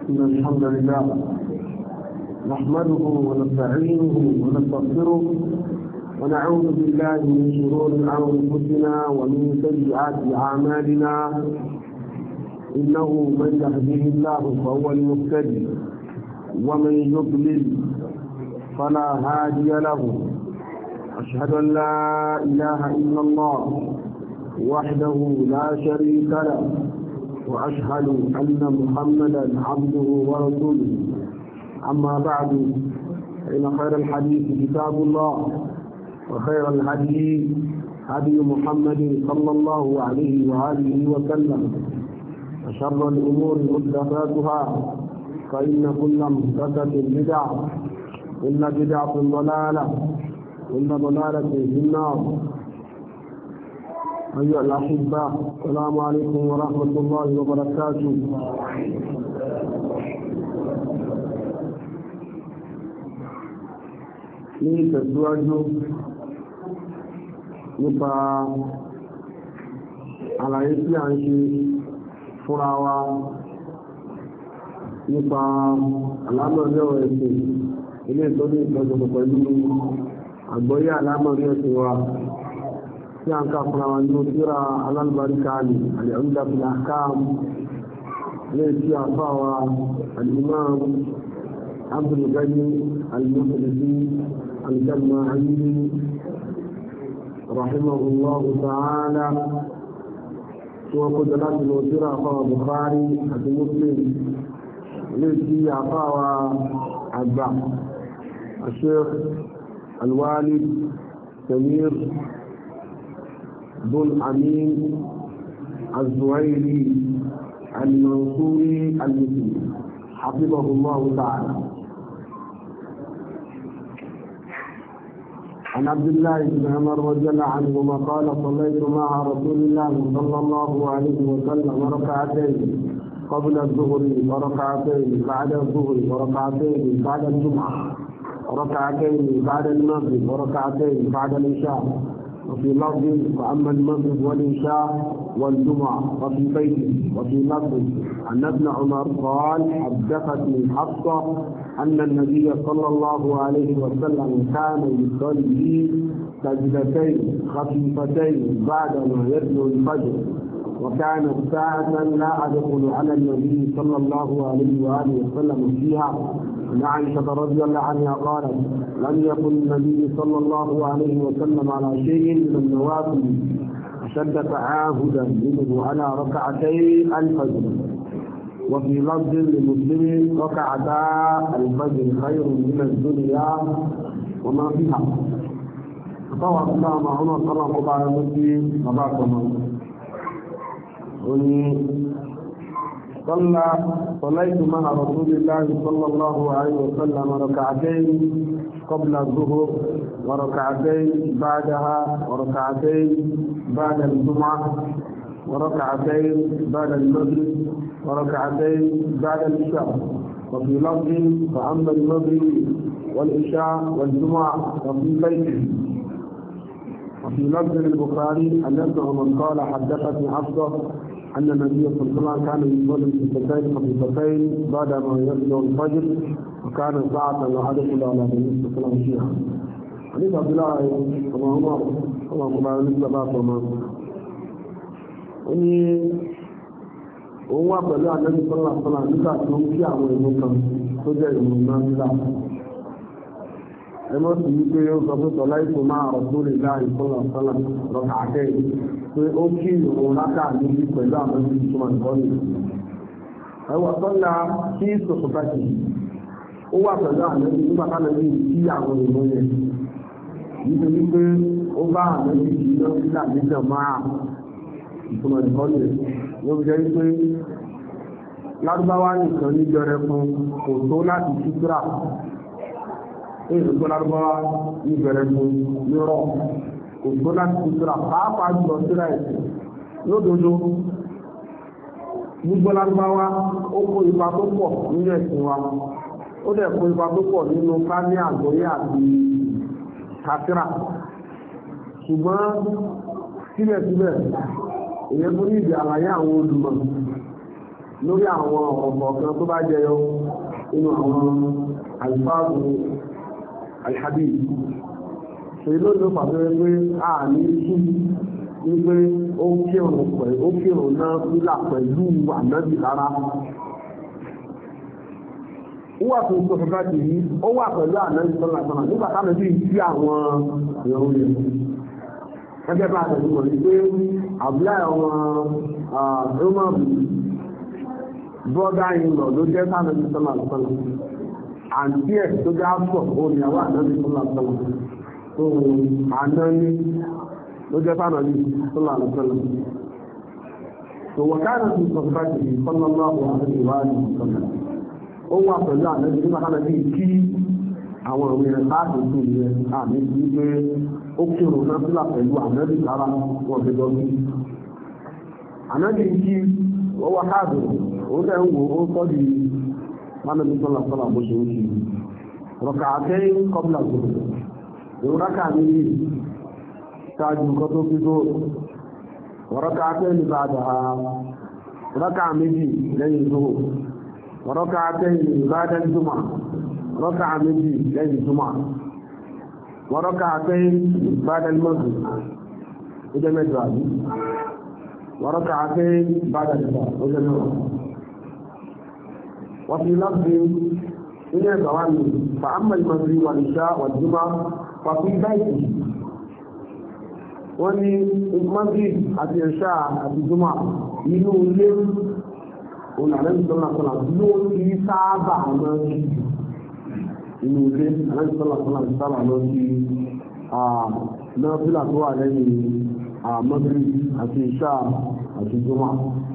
إن الحمد لله نحمده ونستعينه ونستغفره ونعوذ بالله من شرور أنفسنا ومن سيئات أعمالنا إنه من يهده الله فهو المهتدي ومن يضلل فلا هادي له أشهد أن لا إله إلا الله وحده لا شريك له وأشهد أن محمدا عبده ورسوله أما بعد فإن خير الحديث كتاب الله وخير الهدي هدي محمد صلى الله عليه وآله وسلم وشر الأمور محدثاتها فإن كل محدثة بدعة كل بدعة ضلالة كل ضلالة في النار. أيها الأحبة السلام عليكم ورحمة الله وبركاته. ní ìtẹ̀síwájú nípa àlàyé tí a ń ṣe fúnra wa nípa àlámọ̀rí ọ̀rọ̀ ẹ̀sìn ilé ìtọ́jú ìtọ́jú pẹ̀lú àgbọ́yé àlámọ̀rí ẹ̀sìn wa tí a ń ká fúnra wa nínú tírà alálùbáríkà ní al-Umda fil Ahkam ilé tí a fà wa al-Imam Abdul Ghani al-Maqdisi al-Jama'ili rahimahullahu ta'ala tí wọ́n kó jọlá tí lọ tírà àfáwà Bukhari àti Muslim ilé tí a fà wa àgbà Sheikh al-Walid Samir بن أمين الزهيري المنصوري المسلم حفظه الله تعالى. عن عبد الله بن عمر رضي الله عنهما قال صليت مع رسول الله صلى الله عليه وسلم ركعتين قبل الظهر وركعتين بعد الظهر وركعتين بعد الجمعة وركعتين بعد المغرب وركعتين بعد العشاء وفي لفظ فأما المغرب والعشاء والجمعة وفي بيته وفي لفظ أن ابن عمر قال حدثتني حفصة أن النبي صلى الله عليه وسلم كان يصلي سجدتين خفيفتين بعدما يدنو الفجر وكانت ساعة لا أدخل على النبي صلى الله عليه وآله وسلم فيها. عن عائشة رضي الله عنها قالت لم يكن النبي صلى الله عليه وسلم على شيء من النوافل أشد تعاهدا منه على ركعتي الفجر. وفي لفظ لمسلم ركعتا الفجر خير من الدنيا وما فيها. فطوى الله مع عمر صلى الله عليه وسلم وبعثنا صليت مع رسول الله صلى الله عليه وسلم ركعتين قبل الظهر وركعتين بعدها وركعتين بعد الجمعة وركعتين بعد المغرب وركعتين بعد العشاء. وفي لفظ فأما المغرب والعشاء والجمعة وفي بيته. وفي لفظ البخاري أن ابن عمر قال حدثتني حفصة أن النبي صلى الله عليه وسلم كان يصلي سجدتين خفيفتين بعدما يطلع الفجر وكان ساعة لا أدخل على النبي صلى الله عليه وسلم. حديث عبد الله بن عمر الله سبحانه وتعالى ní òun wà pẹ̀lú ànábì sọ́lá sọ́lá nígbà tí ó ń kí àwọn ìlú kan tó jẹ́ ìlú náà nílá. ẹ mọ́ sí wípé ó sọ pé sọlá ìfò máa rọ̀ tó lè láàrín sọ́lá sọ́lá rọ̀kà àtẹ́yìn pé ó kí ìrùn láká níbi pẹ̀lú àwọn ìlú ìtumọ̀ ìkọ́ni. ẹwà sọ́lá kí ìsòkò bàjì ó wà pẹ̀lú ànábì nígbà tánábì kí àwọn ìlú yẹn nítorí pé ó bá ànábì kí lọ́sílà nígbà máa ìtumọ̀ ìkọ́ni ló jẹ́ pé lárúbáwá nìkan níjọ rẹ fún kò tó láti ṣúgbà èyí tó lárúbáwá níjọ rẹ fún nírọ̀ kò tó láti ṣúgbà pàápàá jùlọ síra ẹ̀sìn lódodo gbogbo lárúbáwá ó kó ipa tó pọ̀ nínú ẹ̀sìn wa ó dẹ̀ kó ipa tó pọ̀ nínú ká ní àgbọ́yé àti kásírà ṣùgbọ́n síbẹ̀síbẹ̀ èyẹ tó ní ìdí àlàyé àwọn olùmọ̀ lórí àwọn ọ̀pọ̀ kan tó bá jẹyọ nínú àwọn alifáàbù alhadith èyí ló ló pàtàkì pé a ní sí wípé ó kírun náà fílà pẹ̀lú ànábì rárá ó wà fún ìṣòfò ti yí ó wà pẹ̀lú ànábì sọ́nà sọ́nà nígbà táwọn bí sí àwọn ìròyìn rẹ̀ gẹ́gẹ́ bá àtẹ̀lú mọ̀ ní pé àbúlá àwọn roman brother in law ló jẹ́ sáànàbí sọ́nà sọ́nà àǹtí ẹ̀ tó jẹ́ àpọ̀ òníyàwó ànábì sọ́nà sọ́nà tó àná ní ló jẹ́ sáànàbí sọ́nà sọ́nà tó wọ̀ káàdà sí ìṣòfò ti yí sọ́nà lọ́wọ́ àti ìwádìí sọ́nà ó wà pẹ̀lú ànábì nígbà táwọn bí kí àwọn òwe rẹ̀ láti tó ìrẹ́ àmì sí pé ó kírun náà sílà pẹ̀lú ànábì lára wọn fi lọ sí. ànábì kí ó wá káàdì ó tẹ̀ ń wò ó tọ́ di mánàbí sọ́là sọ́là bó ṣe ń ṣe. rọ̀kà àtẹ́yìn kọ́bùlà gbòòrò ìrún rákà méjì ṣáájú nǹkan tó fi tó rọ̀kà àtẹ́yìn bá dà á rákà méjì lẹ́yìn tó rọ̀kà àtẹ́yìn bá dà jùmọ̀ ركع méjì lẹ́yìn jùmọ̀ وركعتين بعد المغرب إذا مدرج وركعتين بعد العشاء إذا مدرج وفي لفظ إلى الزوال فأما المغرب والعشاء والجمعة ففي بيته وني المغرب àti ìṣà àti jùmọ̀ inú ilé olùdarí sọ́nà sọ́nà ló ti sábà máa ń inú ilé aláìsọ́lá sábà lọ sí náà fílà tó wà lẹ́yìn mọ́gírí àti ìṣà àti jùmọ̀.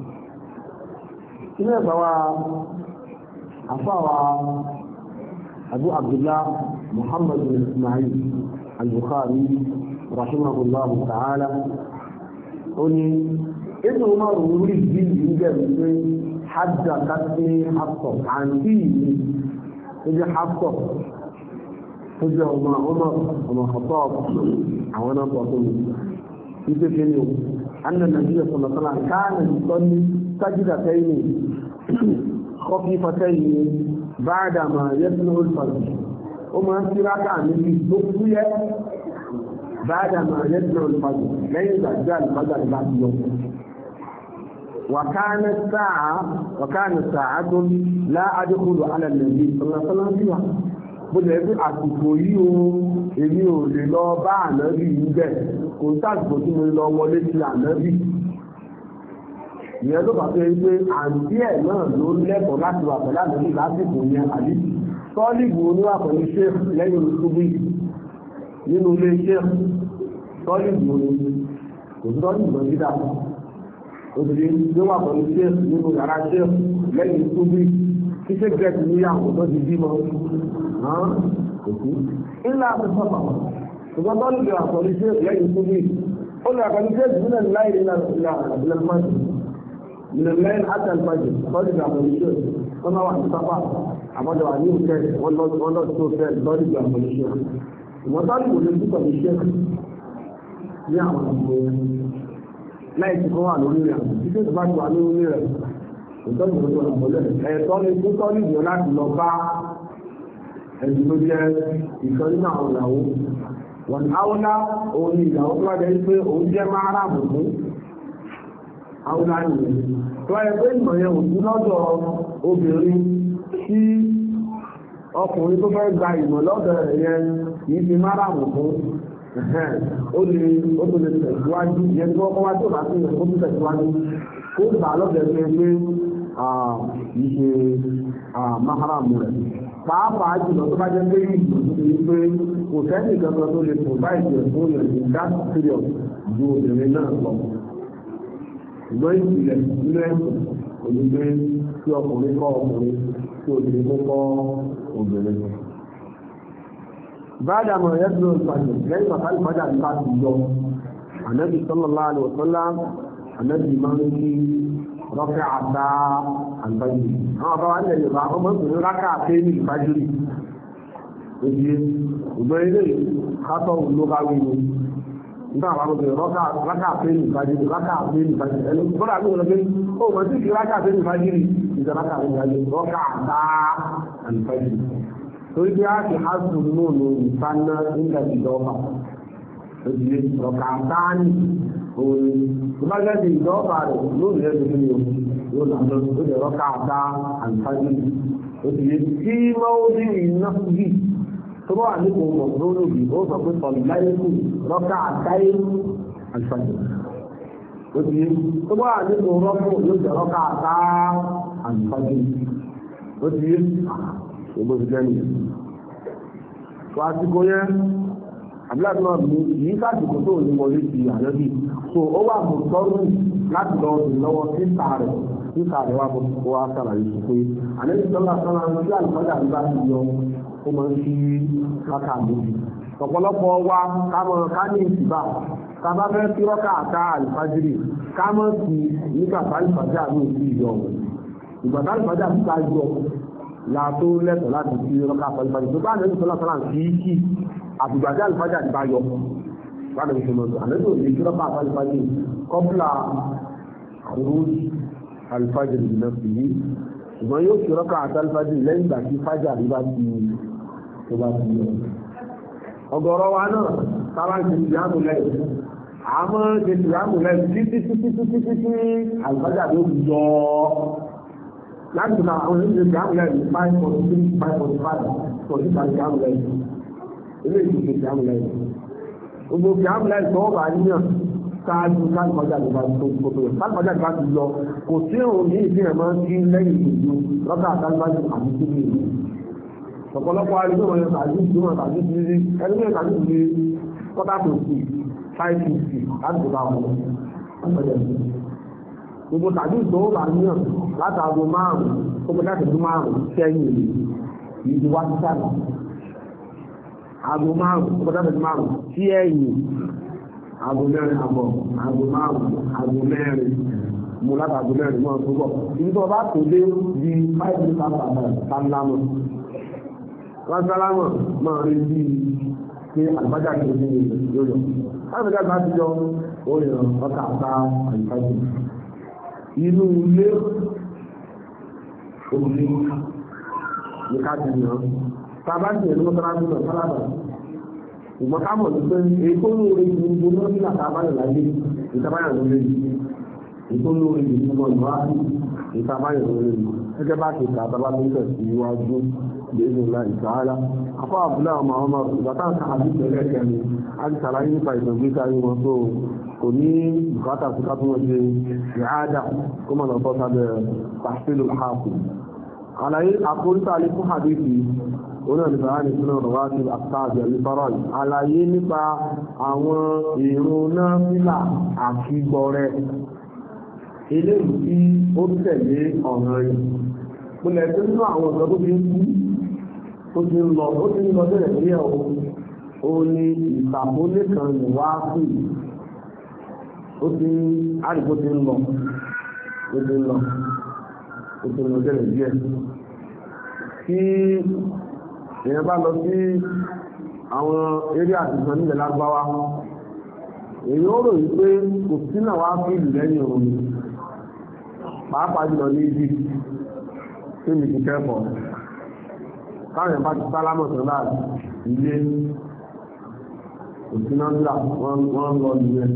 ilé ẹ̀fà wa àfáwà Abu Abdullah Muhammad bin Ismail al-Bukhari rahimahullahu ta'ala ó ní inú umaru rí bí ìgbẹ́ wípé hajjá kásí hapsọ̀ àǹtí yìí tó jẹ́ hapsọ̀ tó jẹ́ ọmọ ọ̀tọ̀ àwọn náà pọ̀ tó mú wípé kí ni o anna nàbíyà sọ̀lọ̀sọ̀lá káàna ìsọ́ní sájídà tẹ́yìn kọfí fatẹ́yìn báadà máa yẹ́sùn olùfàdì ó máa ń tíráká níbi tó fúyẹ́ báadà máa yẹ́sùn olùfàdì lẹ́yìn ìgbàjá ìfàjà ìbá ti yọ وكان ساعة لا أدخل على النبي صلى الله عليه وسلم bó jẹ́ pé àsìkò yìí o èmi ò lè lọ bá ànábì yìí bẹ̀ kò sáàsìkò tí mo lọ wọlé sí ànábì ìyẹn ló bá fẹ́ pé àǹtí ẹ̀ náà ló lẹ́kọ̀ọ́ láti wà pẹ̀lú ànábì lásìkò yẹn àbí sọ́ọ̀lìbù oníwà pẹ̀lú sheikh lẹ́yìn olùsúbí nínú ilé sheikh sọ́ọ̀lìbù oní kò sọ́ọ̀lìbù lọ dídà obìnrin ló wà pẹ̀lú sheikh nínú yàrá sheikh lẹ́yìn olùsúbí kí sheikh gẹ̀ẹ́sì níyàwó tó ti bímọ إلا بالصفا فقال لي أقول شيء يعني سبيل قل لي أقول شيء من الليل إلى الفجر من الليل حتى الفجر قال لي أقول شيء أنا واحد صفا عمد عليه كذا والله شو كذا قال لي أقول شيء وطالب ولدك بالشيخ يعمل لا يتكون عنه ليه كيف تبغى عنه ليه وطالب طالب يولد لبا ẹ̀sùn ló jẹ́ ìkan nínú àwọn ìyàwó wọ̀n áwọ́lá òun ni ìyàwó tó wájẹ́ pé òun jẹ́ máa ráàbù fún áwọ́lá nìyẹn tó wáyé pé ìmọ̀ yẹn ò sí lọ́dọ̀ obìnrin tí ọkùnrin tó fẹ́ gba ìmọ̀ lọ́dọ̀ yẹn kìí fi máa ráàbù fún ó tó lè tẹ̀síwájú yẹn tó kọ́ wá tó bá sí ìyẹn tó tẹ̀síwájú kó gbà lọ́dọ̀ pé kìí ṣe máa ráàbù rẹ̀ pàápàá jùlọ tó bá jẹ́ pé ìgbòho pé kò sẹ́ni kankan tó lè kò bá ìjọ fún yẹn ní that period ju obìnrin náà lọ. ìgbọ́n ìpìlẹ̀ nínú ẹ̀sùn olùgbé tí ọkùnrin kọ́ ọkùnrin tí obìnrin tó kọ́ obìnrin. báyìí àmọ̀ ẹ̀yẹ́ tó ń pàṣẹ lẹ́yìn bàtà ìpàdé àdúrà ti yọ ànábì sallallahu alaihi wasallam ànábì máa ń kí rọ́fẹ́ àdá àgbáyé àwọn ọba wa ń lẹ̀yìn bá ọmọ ìpínlẹ̀ rákà àtẹ́ ní ìfájúrì òjì ìgbọ́n ilé kátọ̀ ló bá wí ní nígbà àwọn ọmọdé rákà pé ní ìfàjìrì ẹni bọ́dà ní ọlọ́gbé ó mọ̀ sí kí rákà pé ní ìfàjìrì ìjọ rákà pé ní ìfàjìrì rákà àtà àlùfàjìrì torí pé a ti hásùn nínú ìfaná nígbà ìjọba òjìlé rákà àtà ní òun ìbájáde ìjọba rẹ̀ lórí ẹ̀ lórí yóò lànà ó lè rákà àtà àlùfàjìrì òjìlé tí mọ́wọ́dé ìnáfíì tó bá wà ní kò mọ̀ lórí ó sọ pé sọ̀rọ̀ láyé kù rọ́kà àtàyè àlùfáàjì ó ti yé tó bá wà ní kò rọ́pò yóò jẹ́ rọ́kà àtà àlùfáàjì ó ti yé gbogbo ti jẹ́ nìyẹn. tó àsìkò yẹn àbíláàbí náà ní yìí sàtìkò tó ní wọlé ti àyọ́bí so ó wà mọ̀ tọ́rù láti lọ sí lọ́wọ́ sísà rẹ̀ wà bó wá sàlàyé sí pé àlejò sọ́lá sọ́lá ń sí àlùfáàjì àbíbá ti yọ ó máa ń fi rákà méjì ọ̀pọ̀lọpọ̀ wa ká ní ìsìbà ká bá fẹ́ sí rákà àtà àlùfájìrì ká mọ́ sí nígbà tálùfájì àmì òsì ìyọ̀ ìgbà tálùfájì àti ká yọ la tó lẹ́tọ̀ọ́ láti sí rákà àlùfájì tó bá nẹ́bí sọ́lá sọ́lá sí kí àtìgbà tí àlùfájì àti bá yọ bá nẹ́bí sọ́lá sọ́lá àlejò òní sí rákà àlùfájì kọ́pùlà àrùn àlùfájìrì náà sí yìí ṣùgbọ́n yóò ṣe rọ́kà àtàlùfájì lẹ́yìn ìgbà tí fájà rí bá ti yọ. ọ̀gọ̀rọ̀ wa náà sábà ń ṣe ìyàmù lẹ́yìn àmọ́ ṣe ìyàmù lẹ́yìn títí àlùfájà ló yọ láti máa àwọn oníṣẹ́ ìyàmù lẹ́yìn 543 545 tó ní ká ìyàmù lẹ́yìn ilé ìṣẹ́ ìyàmù lẹ́yìn gbogbo ìyàmù lẹ́yìn tó wà níyàn ṣáájú káàkọjá ìgbà tó kòtò rẹ̀ káàkọjá ìgbà tó lọ kò sí òun ní ìfihàn máa ń kí lẹ́yìn ìlú lọ́kà àtàlùbájú àti tó lè rí ọ̀pọ̀lọpọ̀ arúgbó wọn yóò tàbí ìgbìmọ̀ tàbí ìrírí ẹni mẹ́rin tàbí ìrírí kọ́tà tó kù 550 láti bá wọn ọ̀pọ̀lọpọ̀ gbogbo tàbí ìtòwò bá níyàn látàgò márùn-ún tó kọjá ìtòwò márùn-ún sẹ́yìn ìdí wá sí sáà àgò márùn-ún tó kọjá ìtòwò márùn-ún sí ẹ̀yìn àgò mẹ́rin àbọ̀ àgò márùn-ún àgò mẹ́rin mú látàgò mẹ́rin mọ́ tó bọ̀ ibi tó bá tó dé di 5 minutes after sálámọ̀ wọ́n sálámọ̀ máa rí bí pé àlùbájá kìí ní yóò láti bá ti yọ orí ọkà àtà àlùbájá inú ilé òbí ní ká ti yàn sábà tí ẹni mọ́sálásí náà sálábà ìgbọ́n ká mọ̀ ní pé èkó lóore ju gbogbo ní àtàbáyọ̀ láyé ìtàbáyọ̀ lóore èkó lóore ju gbogbo ìwádìí ìtàbáyọ̀ lóore gẹ́gẹ́ bá ti kà àtàbá tó ń tẹ̀sí iwájú lẹ́yìn ńlá ìtàhálà afọ́ àbúlá ọmọ ọmọ ìgbàtà àti ìpẹ̀lẹ̀ kẹni a ti sàlàyé nípa ìtàgbéta yìí wọn tó kò ní bùkátà sí ká tó wọ́n ṣe ìhádà kó mọ̀ lọ́tọ́ sábẹ́ pàṣílù ààbò àlàyé àkóríta alẹ́ fún hadithi oní ọ̀nìbàá ní sínú ọ̀rọ̀ wá sí àtàjẹ̀ ìfọ́rọ̀ àlàyé nípa àwọn ìrun náà fílà àti gbọrẹ eléyìí tí ó tẹ̀lé ọ̀ràn rẹ̀ pínlẹ̀ tó nínú àwọn ọ̀dọ́ tó fi ń kú ó ti ń lọ bẹ̀rẹ̀ sí ẹ̀ o ní ìsàkólé kan wá sí ó ti àdìgbò ti ń lọ bẹ̀rẹ̀ díẹ̀ tí èèyàn bá lọ sí àwọn eré àtìsàn nílẹ̀ lágbáwá èyí ó rò wípé kò sí náà wá sí ìlú lẹ́yìn òun pàápàá jùlọ ní ibi tí mi ti kẹ́kọ̀ọ́ káwọn èèyàn bá ti sálámọ̀ tó láàrín ilé òsínà ńlá wọ́n lọ nìyẹn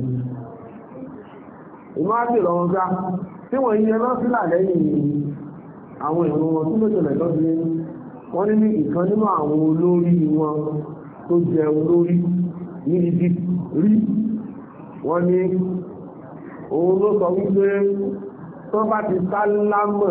ìmọ̀ á bèèrè ọ̀rọ̀ gbá tí wọ́n yẹ lọ sílà lẹ́yìn àwọn ìrun wọn tí lóṣèlú lọ́dún wọ́n ní ìkan nínú àwọn olórí wọn tó jẹ olórí ní ibi rí wọ́n ní òun ló sọ wípé tó bá ti sálámọ̀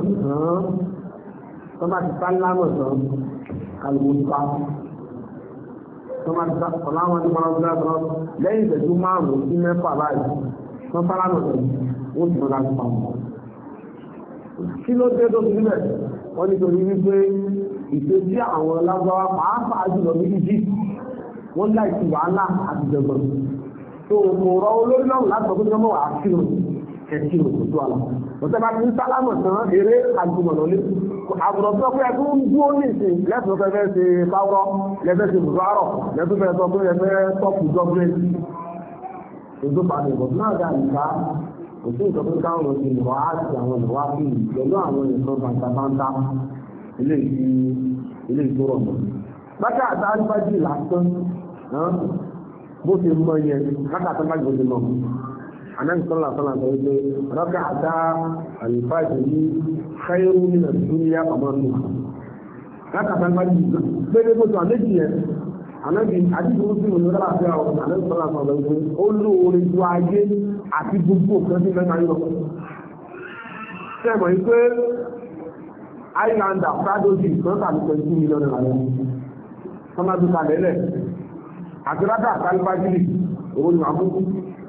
tán kàlùmọ́ta tó bá ti sálámọ̀ ní mọ́lọ́gbọ́n lẹ́yìn ìṣẹ́jú 5 sí 6 báyìí wọ́n sálámọ̀ tán wọ́n ti mọ́lá ti pàmò kí ló dé tó fi níbẹ̀ wọ́n nítorí wípé ìṣesí àwọn lágbáwá pàápàá jùlọ ní Egypt wọ́n láìsí wàhálà àti jẹ̀gbọ̀n tó kò rọ olórí náà láti sọ pé kí wọ́n wà á kírun kẹ̀kí òkú tó àlà ọ̀tẹ́ bá ti ń sálámọ̀ tán eré àjùmọ̀ lọ́lé àbùrọ̀ tó pé ẹkún ń dúró ní ìsìn lẹ́sùn fẹ́ ṣe báwọ́rọ́ lẹ́fẹ́ ṣe bùrọ̀ lẹ́tún fẹ́ sọ pé ẹfẹ́ tọ́pù gọ́ọ̀mẹ́ntì ètò pàdé ìbọ̀ náà dá ìka kò sí nǹkan tó káwọn lọ sí ìwà àti àwọn ìwà sí pẹ̀lú àwọn ìṣọ́ bàtàbàtà ilé ìtòrọ̀ mọ́. bákà àti alifájì lásán bó ṣe mọ yẹn bákà àti alifájì bó ṣe mọ. anáyí sọ́lá sọ́lá sọ wípé bákà àti alifájì ní káyọ̀rù nínú ìdúnyà ọmọ mi. bákà àti alifájì péré bó ṣe wà méjì yẹn ànábì àdìgbò sí ìwé lọ́la àti àwọn ànábì sọ́lá sọ́lá wípé ó lóore ju ayé àti gbogbo òkè sí mẹ́ta yìí lọ. sẹ́mọ̀ yìí pé Islander pradoji kan tàbí 20 million naira lọ sọmọdún kalẹ̀ lẹ̀ àti rákà kálífàjìlì owó ni wàá fún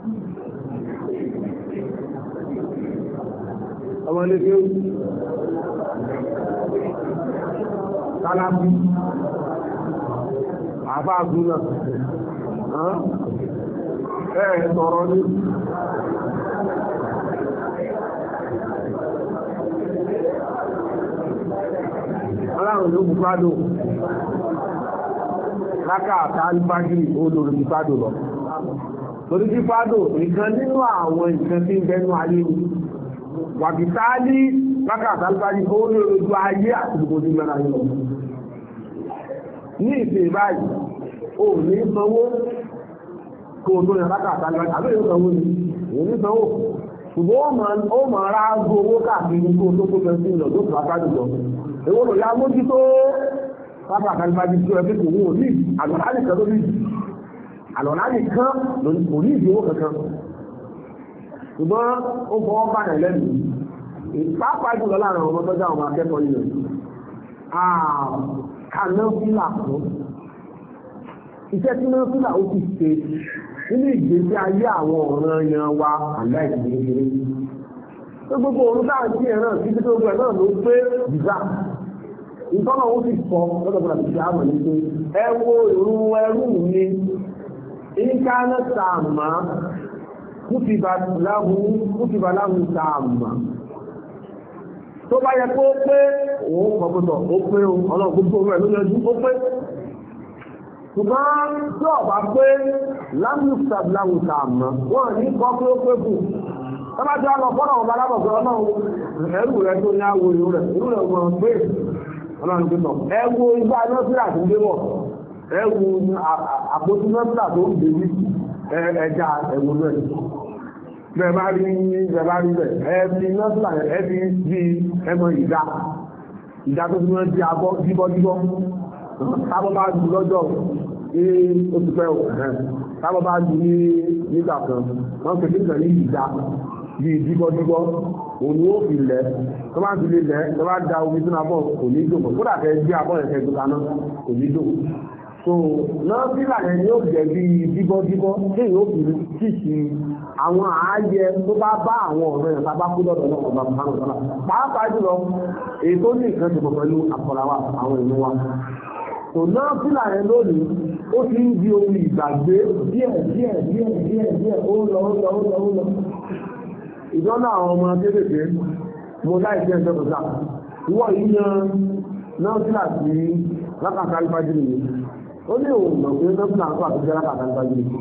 ọmọ ilé kéwù kálábí àbáàgù náà sọ̀rọ̀ ní aláàrùn ló bù fádò láká àtàrí fájìrì olórí ti fádò lọ torí tí fádò nǹkan nínú àwọn nǹkan tí ń bẹnu ayé ni wàbítálí láká àtàrí fájìrì olórí ju ayé àti gbogbo ní mẹ́ra yìí lọ ní ìsìn báyìí o ní sanwó kó o tó yàn láká àtàrí fájìrì àbẹ́ yóò sanwó ni òun ní sanwó ṣùgbọ́n ó mọ̀ ara gbó owó káàkiri kó o tó kó fẹ́ sí ìlọ tó fà á jùlọ èwo ló ya mójútó pápá àkàlùbájú tó ẹgbẹ́ kò wọ́n ní àlọ́lá nìkan ló ní àlọ́lá nìkan kò ní ìdíwó kankan ṣùgbọ́n ó fọwọ́ báyìí lẹ́nu pàápàá jùlọ láàrin ọmọ tọ́jà ọmọ akẹ́kọ̀ọ́ yìí kanáfílà fún iṣẹ́ tí náfílà ó ti ṣe nínú ìgbésí ayé àwọn ọ̀ràn yan wa aláìsíkéré tó gbogbo òun táà sí ẹ̀ràn títí tó gbẹ̀ náà ló pé bìzá ìtọ́nà ó sì sọ lọ́dọ̀gbọ̀dà ti ṣe àmọ̀ ní pé ẹ wo ìrun ẹrú mi ìkánà sàmà kútìbà láhùn sàmà tó bá yẹ kó pé òun kọ̀pọ̀tọ̀ ó pé ọlọ́run gbogbo rẹ̀ ló yẹjú ó pé ṣùgbọ́n tí ọ̀bá pé láhùn sàmà wọ́n ní kọ́ pé ó pé kù tọ́bá jẹ́ ọlọ́ fọ́nà ọba alábọ̀gbọ́ ọlọ́run ẹrù rẹ̀ tó ní àwọ̀ ìrú rẹ̀ wọ́n pé ọlọ́run tó tọ̀ ẹwọ igbá nọ́sílà tó ń gbé wọ̀ ẹwù àpótí nọ́sílà tó ń gbé ní ẹja ẹwù rẹ̀ bẹ́ẹ̀ bá rí bẹ̀ ẹbí nọ́sílà ẹbí bí ẹmọ ìdá tó fi wọ́n di abọ́ díbọ́díbọ́ tábọ́ bá jù lọ́jọ́ oṣù pẹ́ tábọ́ bá jù ní nígbà kan wọ́n pè nígbà ní ìdá bí díbọ́díbọ́ òun ó fi lẹ̀ tó bá ti lè lẹ̀ tó bá da omi sínú abọ́ kò ní dò kó dà kẹ́ gbé abọ́ ẹ̀kẹ́ tó kaná kò ní dò so náà sílà yẹn ni ó jẹ́ bí díbọ́díbọ́ tí yóò fi kíkì àwọn ààyè tó bá bá àwọn ọ̀rọ̀ yẹn bá kú lọ́dọ̀ náà ọba márùn sọ́lá pàápàá jùlọ èyí tó ní nǹkan ṣe pẹ̀lú àkọlàwà àwọn ìlú wa tò náà sílà yẹn lónìí ó ti ń di ohun ìgbàgbé díẹ̀ ó lọ ìjọ́nà àwọn ọmọ kéékèèké mo láìsí ẹjọ́ kọjá ìwọ ìyẹn náà sílà sí lákàtà alifájì nìyí ó ní òun mọ̀ pé náà sílà ń kọ́ àtúnjẹ́ lákàtà alifájì nìyí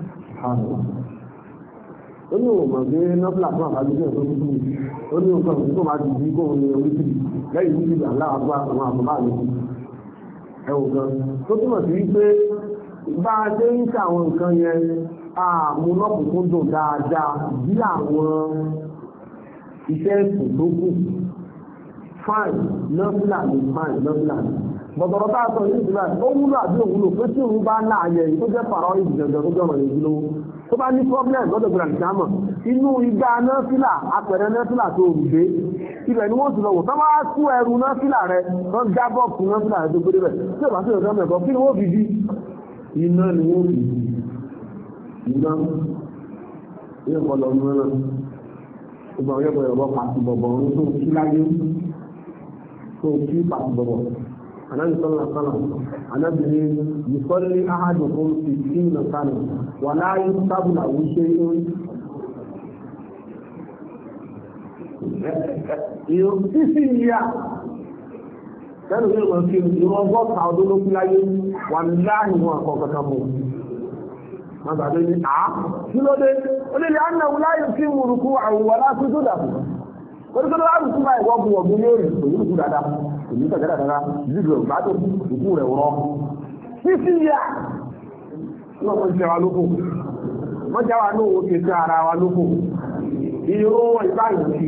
ó ní òun mọ̀ pé náà sílà fún àbájú ní ọ̀tọ́ tuntun ó ní òun kàn tó máa ti di kóun ní orí tìrì lẹ́yìn tí ìgbà aláàbá àwọn àbúrò àlejò ẹ̀wọ̀n gan tó túmọ̀ sí wípé bá a ṣe ń ṣe àwọn nǹkan yẹn àmúlọ́pùpún dùn dáadáa bí àwọn iṣẹ́ ẹ̀sùn tó kù fine nọ́fìlà ní fine nọ́fìlà ní bọ̀dọ̀rọ̀ bá sọ ní ìdílé ó wúlò àbí òwúlò pé tí òun bá láàyè tó jẹ́ pàrọ̀ ìdìjọ̀jọ̀ tó jọ̀rọ̀ lè dúró tó bá ní problem lọ́dọ̀ gbọ́dọ̀ ní sámọ̀ inú igba nọ́fìlà apẹ̀rẹ̀ nọ́fìlà tó rùdé ibẹ̀ ni wọ́n ti lọ wò tó bá tú ẹrù nọ́fìlà rẹ wọ́n já bọ́ọ̀kù nọ́fìlà rẹ tó gbé débẹ̀ tí ò bá sí ọ̀dọ́ mẹ́kọ̀ọ́ kí ni wọ́n fi di iná ni wọ́n fi di iná ní ọ̀pọ̀lọ̀ mìíràn ìgbà ọ̀yẹ́bọ̀ ẹ̀rọ pàtìbọ̀bọ̀ ọ̀run tó kí láyé tó kí pàtìbọ̀bọ̀ anábì sọ́nà sọ́nà anábì ní ìsọ́lé áhàdùn fún ti kí nà sánà wà láyé sábùlà wíṣẹ́ ìrùn sísí ìyá lẹ́nu ní ìrùn sí ìrùn ọgọ́ta ọdún ló kí láyé wà láàrin wọn àkọ́kọ́ta mọ̀ wọ́n gbàgbé ní kí ló dé ó lè àná láyé sí mùrùkú àwòwọ́ láti tó dàbò wọ́n tó lọ́wọ́ àrùkú báyìí wọ́n bu ọ̀gbìn ní òrì òní rùkú dáadáa òní tẹ̀gẹ́ dáadáa ìdíje ògbà tó rùkú rẹ̀ wọ́n fífi yà lọ́wọ́ ìṣẹ́ wa lóko wọ́n já wa ní owó ti ṣe ara wa lóko iye owó ìbáyìí sí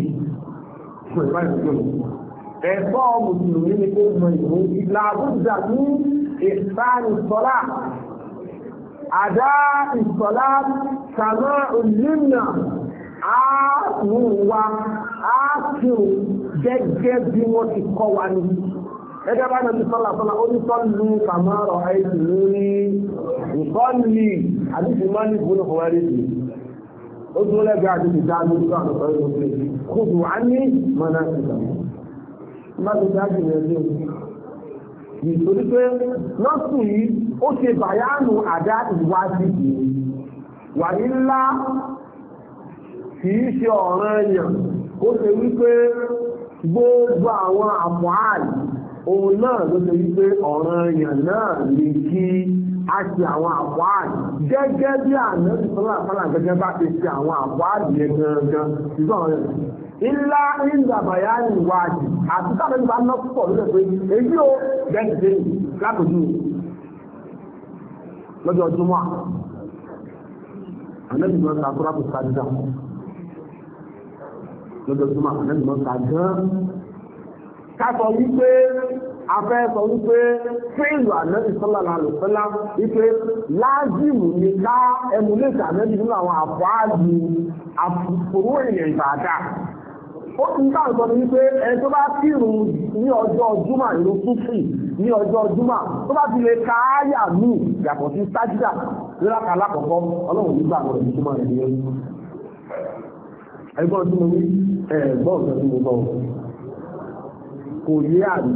ẹ̀fọ́ mùsùlùmí ni kó mọ ìwé ìlàbúdà ní ìsáni sọ́lá àdá ìsọ́lá kàmọ́ òlìnà ààrùn wa ààkìrù gẹ́gẹ́ bí wọ́n ti kọ́ wa ní ẹgbẹ́ bá nàbí sọ́lá sọ́lá ó ní sọ́lú kàmọ́rọ̀ àìsì lórí ìkọ́lì àdíjì máa ní ìgbónà fún wáyé sí ó tó lẹ́gbẹ̀ẹ́ àdíjì dáadé tó àwọn ọ̀sán ìlú pé kùdù á ní mọ́nà ìgbà má ti dájú rẹ̀ lé ìtorí pé lọ́sùn yìí ó ṣe bàyánù àdá ìwádìí yìí wàyí ńlá kìí ṣe ọ̀ràn èèyàn ó ṣe wípé gbogbo àwọn àmọ́àlì òun náà ló ṣe wípé ọ̀ràn èèyàn náà lè kí a ṣe àwọn àmọ́àlì gẹ́gẹ́ bí ànábì sọ́lá gẹ́gẹ́ bá ti ṣe àwọn àmọ́àlì yẹn gangan ṣùgbọ́n ọ̀rẹ́ ilá ìgbàbàyà ìwádìí àti tábẹ́ nípa náà púpọ̀ lórí pé èyí ó bẹ́ẹ̀ ṣe látòjú lọ́jọ́ Jímọ̀ ànábì náà ta kúrò àpòsí àdídà lójoojúmọ́ àmẹ́bìnà ta gan. ká sọ wípé afẹ́ sọ wípé fíìlù ànábì sallallahu alaihi wasallam wípé láàzìmù ní ká ẹmúlẹ́tì ànábì nínú àwọn àfọ́àlù àfòrò èèyàn ìbàdà. ó ti ń bá nǹkan ní wípé ẹni tó bá kírun ní ọjọ́ Jímọ̀ ìlú súfì ní ọjọ́ Jímọ̀ tó bá ti lè ka áyà mí yàtọ̀ sí sájídà lórí alákọ̀ọ́kọ́ ọlọ́run nígbà àwọn ìtumọ̀ rẹ̀ ní ẹgbọ́n tí mo ní ẹ̀gbọ́n ọ̀sẹ̀ tí mo gbọ́ kò yé àrí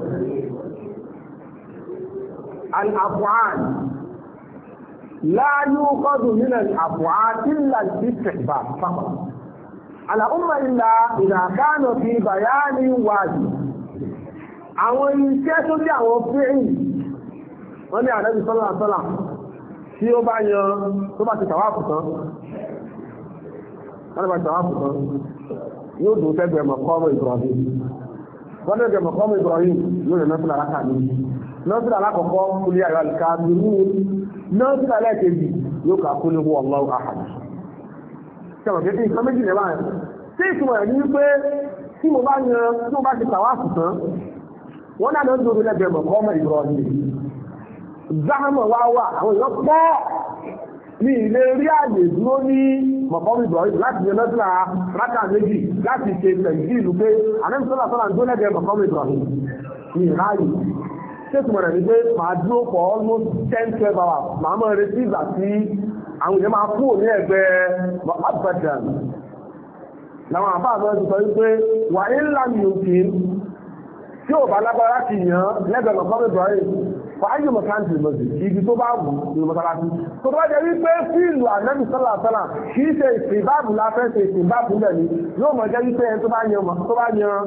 al-af'al la yuqadu min al-af'al illa al-istihbab faqat ala umma illa idha kana fi bayani wajib àwọn iṣẹ́ tó jẹ́ àwọn fíìn wọ́n ní Ànábì sallallahu alaihi wasallam tí ó bá yan tó bá ti tàwáfù tán wọ́n bá tàwáfù tán yóò dùn tẹ́gbẹ̀ẹ́ mọ̀kọ́mọ̀ Ibrahim wọ́n tẹ́gbẹ̀ẹ́ mọ̀kọ́mọ̀ Ibrahim yóò rẹ̀ nọ́fìlà alákà ní nọ́fìlà alákọ̀ọ́kọ́ kúlé àyọ̀ al-kafirun nọ́fìlà ẹlẹ́ẹ̀kejì yóò kà kúlé hu Allahu ahad sẹ́wọ̀n kí nǹkan méjì lẹ́wà ẹ̀ tí ìtumọ̀ ẹ̀ ní wípé tí mo bá yan tí mo bá ti tàwáfù tán wọ́n náà lọ́dún orí lẹ́gbẹ̀ẹ́ mọ̀kọ́mọ̀ Ibrahim záhámọ̀ wá wà àwọn èèyàn pọ̀ ní ilé rí àyè dúró ní mọ̀kọ́mù Ibrahim láti ṣe lọ́dúnrà rákà méjì láti ṣe tẹ̀sí ìlú pé àlẹ́sọ́lá sọ́lá ń dólẹ́gẹ̀ẹ́ mọ̀kọ́mù Ibrahim ní ìráyè ṣètùmọ̀ rẹ̀ ní pé màá dúró for almost 10-12 hours màá mọ̀ retí ìgbà tí àwọn èèyàn máa kú ní ẹgbẹ́ abadan làwọn àbá àbọ̀ ti sọ wípé wà ní ńlá mi ò kí tí ò bá lágbára ti yàn lẹ́gbẹ̀ẹ́ mọ̀kọ́mù Ibrahim fàájì mọ̀kántì lọ́dì ibi tó bá wù ní mọ́sálásí tó bá jẹ́ wípé fíìlù ànábì sọ́là sọ́là kì í ṣe ìsìnbáàbù láfẹ́ ṣe ìsìnbáàbù lẹ̀ ní yóò mọ̀ jẹ́ wípé ẹni tó bá yan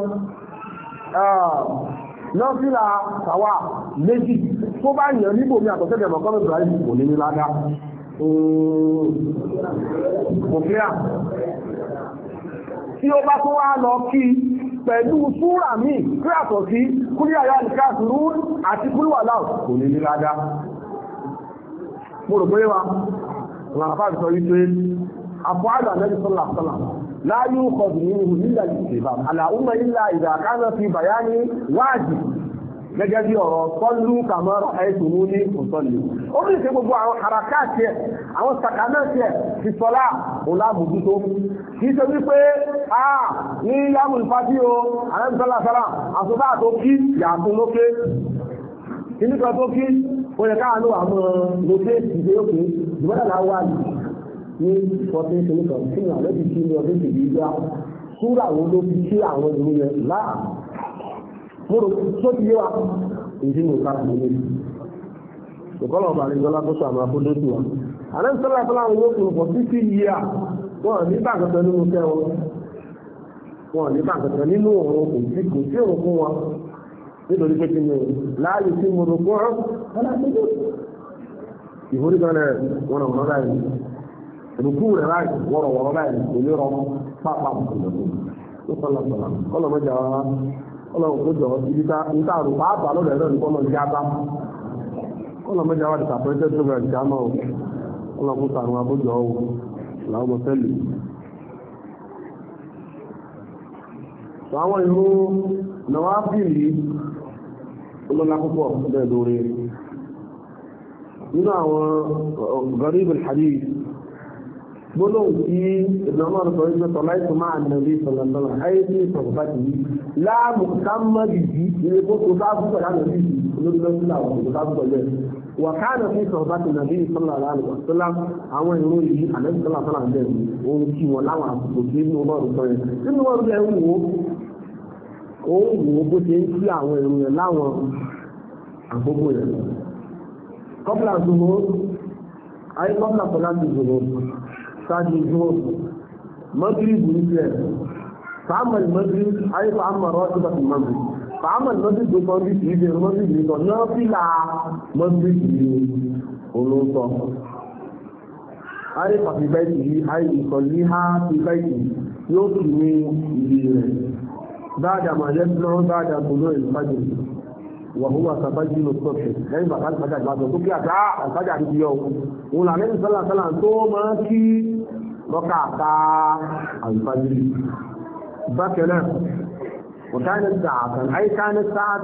nọ́fílà sàwà méjì tó bá yan níbò mi àtọ̀sẹ́gbẹ̀ mọ̀kọ́mù Ibrahim kò ní ní ládá kò kíá tí ó bá tó wá lọ kí pẹ̀lú súrà míì kíyàtọ̀ sí kúrò àyà ìkáàkiri àti kúrò aláwọ̀ kò ní níláadá. mo rò pé wa wọn àfáàbì sọ wípé àfọ́àdà Ànábì sallallahu alaihi wasallam láyé ọkọ̀dù nínú nílà ìṣèbà àlàúmọ̀ ilá ìdàkánà fi bayani wáàjì gẹ́gẹ́ bí ọ̀rọ̀ sọ́lú kàmọ́rọ̀ ẹ̀sùn mú ní òsọ́lù. ó bí ìṣe gbogbo àwọn àràkáàtì ẹ̀ àwọn sàkánàtì ẹ̀ ti sọ́lá òlámùdútó kì í ṣe wípé ní yàmù ìfàtí o àrẹ́bùsọ́lá àṣọ́bá tó kí yàtún lókè kìníkà tó kí ó yẹ káà ló àmọ́ lókè ìgbé òkè ìgbọ́dà wà ní 14 kìníkà tí àwọn ẹbí kí ní ọdún ìgbé ìgbà súrà wọn ló fi kí àwọn ìlú yẹn láà múrò tó ti yé wa ìdí ní ìka ìlú yẹn ìkọlọ̀ ọba àríjọlá tó sọ àmà fún lóṣù wa àrẹ́bùsọ́lá àwọn yóò kúrò pọ̀ sí yìí à wọ́n ní bàgẹ́tẹ̀ nínú kẹ́ wọn ní bàgẹ́tẹ̀ nínú òun kò sí òun fún wọn nítorí pé kí ni láàyè tí mo rò fún ọ́n ọ̀nà àtijọ́ ìforíkalẹ̀ wọn ọ̀rọ̀ báyìí ìrùkú rẹ̀ báyìí wọ̀rọ̀wọ̀rọ̀ báyìí kò ní rọ pápá ó sọ́lọ́sọ́lá ọlọ́mọjà ọlọ́mọjọ ibi tá àrùn pàápàá lọ́dọ̀ ẹ̀rọ nìkan lọ́dọ̀ jábá ọlọ́mọjà wà dìtà pẹ́ńtẹ́ tó bẹ̀rẹ̀ jámọ́ ọlọ́mọjà àrùn abójọ́ làwọn ọmọ tẹ́lẹ̀ àwọn ìlú nàwáfíìlì olóla púpọ̀ bẹ́ẹ̀ lórí nínú àwọn gharib al-hadith gbólóhùn tí ìdánwò sọ wípé tọ́lá ìtò máa nàbí sọ̀lọ̀sọ̀lọ̀ ayé tí sọ̀rọ̀ bá ti yí láàmù sámọ́dìdì ilé tó tó sáàbù pẹ̀lú ànàbí olóògbé àwọn tó sáàbù pẹ̀lú ẹ̀ wà káàdà fún sọ̀rọ̀ bá ti nàbí sọ̀lọ̀ àlùsọ̀lá àwọn ìró yìí ànàbí sọ̀lọ̀ sọ̀lọ̀ àbẹ̀ òun kí wọn láwọn àsìkò tí nínú ọlọ́run sọ yẹn nínú ọdún ẹ̀ ń wò ó wò ó bó ṣe ń kí àwọn ìró yẹn láwọn àkókò yẹn kọ́pìlà zuhur ayé kọ́pìlà sọ̀lá ti zuhur sáájú zuhur magrib ní tiẹ̀ fàámàlì magrib ayé fàámàlì rọ́ọ̀tì bàtì magrib fàámàlì magrib tó kọ́ bí kìí ṣe magrib ní sọ náà fìlà magrib ní olóńtọ́ ayé fàfi báyìí yìí ayé ìsọ̀lí ha fi báyìí yóò sì ní ìdí rẹ̀ dáadáa màá lọ́wọ́ dáadáa tó lóyè fàjì وهو تبين الصبح لأن بعد الفجر بعد الصبح الفجر اليوم ولا النبي صلى الله عليه وسلم توما في ركعتا الفجر بكنا وكانت ساعة أي كانت ساعة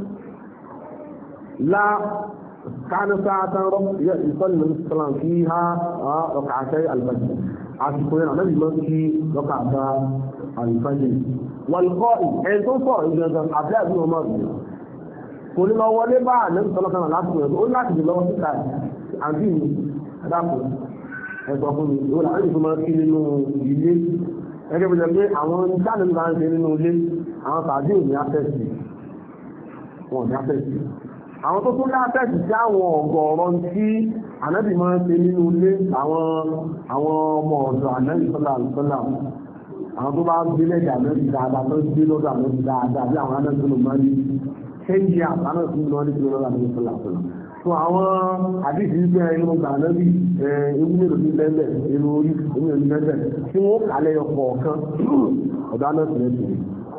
لا كانت ساعة يصلي النبي صلى الله عليه وسلم فيها ركعتي الفجر عشان النبي في ركعتا الفجر والقائم أن تصل إذا أبدا بن عمر kò ní lọ wọlé bá àlẹ́bí sọ́lọ́sọ́nà lásìkò ẹ̀kọ́ ó láti lè lọ́wọ́ síta àbí dáàbò ẹ̀gbọ́n fún mi ó láti fún máa kí nínú ilé ẹgbẹ́ bíi pé àwọn ìdáná ń bá ń ṣe nínú ilé àwọn tàbí ò ní àfẹ́sì wọn ò ní àfẹ́sì àwọn tó tún ní àfẹ́sì sí àwọn ọ̀gọ̀ọ̀rọ̀ tí ànábì máa ń ṣe nínú ilé àwọn ọmọ ọ̀dọ̀ ànábì sọ́lá àwọn tó bá gbé lẹ́jà ànábì dáadáa tó gbé lọ́dọ̀ ànábì dáadáa bí àwọn ànábì tó lò máa ń kéńjì àtàná sí lọ ní kìlọ́ lọ́la ní ìfọlá fọlá so àwọn àdìsí gbé inú gbà lẹ́bí ewu mélòó ní lẹ́lẹ̀ inú orí inú ìlú lẹ́lẹ̀ tí wọ́n kálẹ̀ ọkọ̀ kan ọ̀dọ́ náà sì lẹ́sìn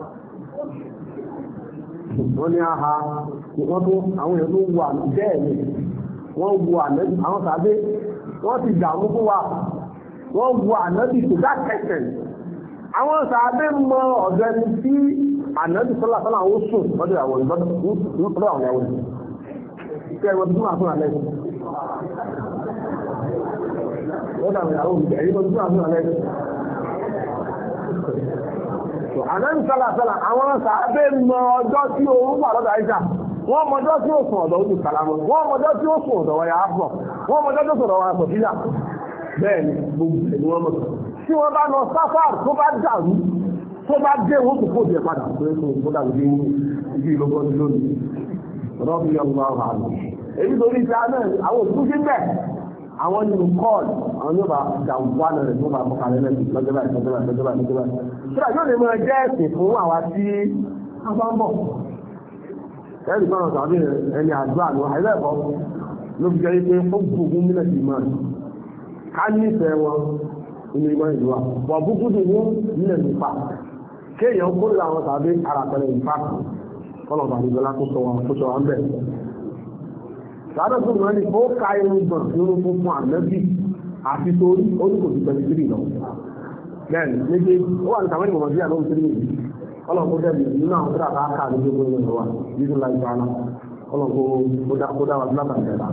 wọ́n ní aha wọ́n tó àwọn èèyàn tó wà bẹ́ẹ̀ ni wọ́n wu ànábì àwọn sàbẹ̀ wọ́n ti dààmú fún wa wọ́n wu ànábì tó dá kẹsẹ̀ àwọn sàbẹ̀ mọ ọ̀dọ́ ẹni tí ànábì sọ́lá sọ́lá àwọn sùn lọ́dọ̀ àwọn ìyàwó rẹ̀ kẹ́ ẹgbẹ́ tó máa fún àlẹ́ lọ́dọ̀ àwọn ìyàwó rẹ̀ èyí tó máa fún àlẹ́ ànábì sọ́lá sọ́lá àwọn sàábẹ́ mọ ọjọ́ tí òun wà lọ́dọ̀ àìsà wọ́n mọjọ́ tí ó sùn ọ̀dọ̀ ojú kàlámọ́ wọ́n mọjọ́ tí ó sùn ọ̀dọ̀ wọ̀nyà ápọ̀ wọ́n mọjọ́ tó sọ̀rọ̀ wọn àpọ̀síyà bẹ́ẹ̀ ni gbogbo ẹni wọ́n mọ̀ tí wọ́n bá lọ sáfàr tó bá dàrú tó bá dé wọ́n tó kó jẹ padà tó ń kó dàrú dé ibi ìlọ́gbọ́n lónìí rọ́bì ọlọ́run àlọ́ èyí torí ti àná àwọn òtún sí bẹ́ẹ̀ àwọn nínú kọ́ọ̀lù àwọn yóò bá dàwùkú àná rẹ̀ tó bá fọkàlẹ́ lẹ́sìn lọ́jọ́ báyìí lọ́jọ́ báyìí lọ́jọ́ báyìí lọ́jọ́ báyìí síra yóò lè máa jẹ́ ẹ̀sìn fún àwa tí a bá ń bọ̀ ẹ̀rì gbọ́nà tàbí ẹni àdúrà ló àìlẹ́ẹ̀kọ́ ló fi jẹ́ pé ó gbogbo mílẹ̀ sí máa ká nífẹ̀ẹ́ wọn inú ìmọ̀ ìlú wa wọ́n búkúdù ní mílẹ̀ nípa kéèyàn kó lè àwọn tàbí ara pẹ̀lú ìfà kọ́lọ̀bà ìjọlá tó sọ wọn bẹ̀. Sàádọ́ tó mọ́ ní ó ka irun gbọ̀n irun funfun àmẹ́bí àti torí oníkòtò pẹ̀lú sírí lọ. Bẹ́ẹ̀ni méjì ó wà ní tàwọn ìmọ̀ sí àlọ́ sírí nìyí. Ọlọ́run kó dẹ́bi nínú àwọn tó dàbá ká ní gbogbo ìlú wa nínú láì bá wọn. Ọlọ́run kó dá wa sí látàrí ẹ̀dá.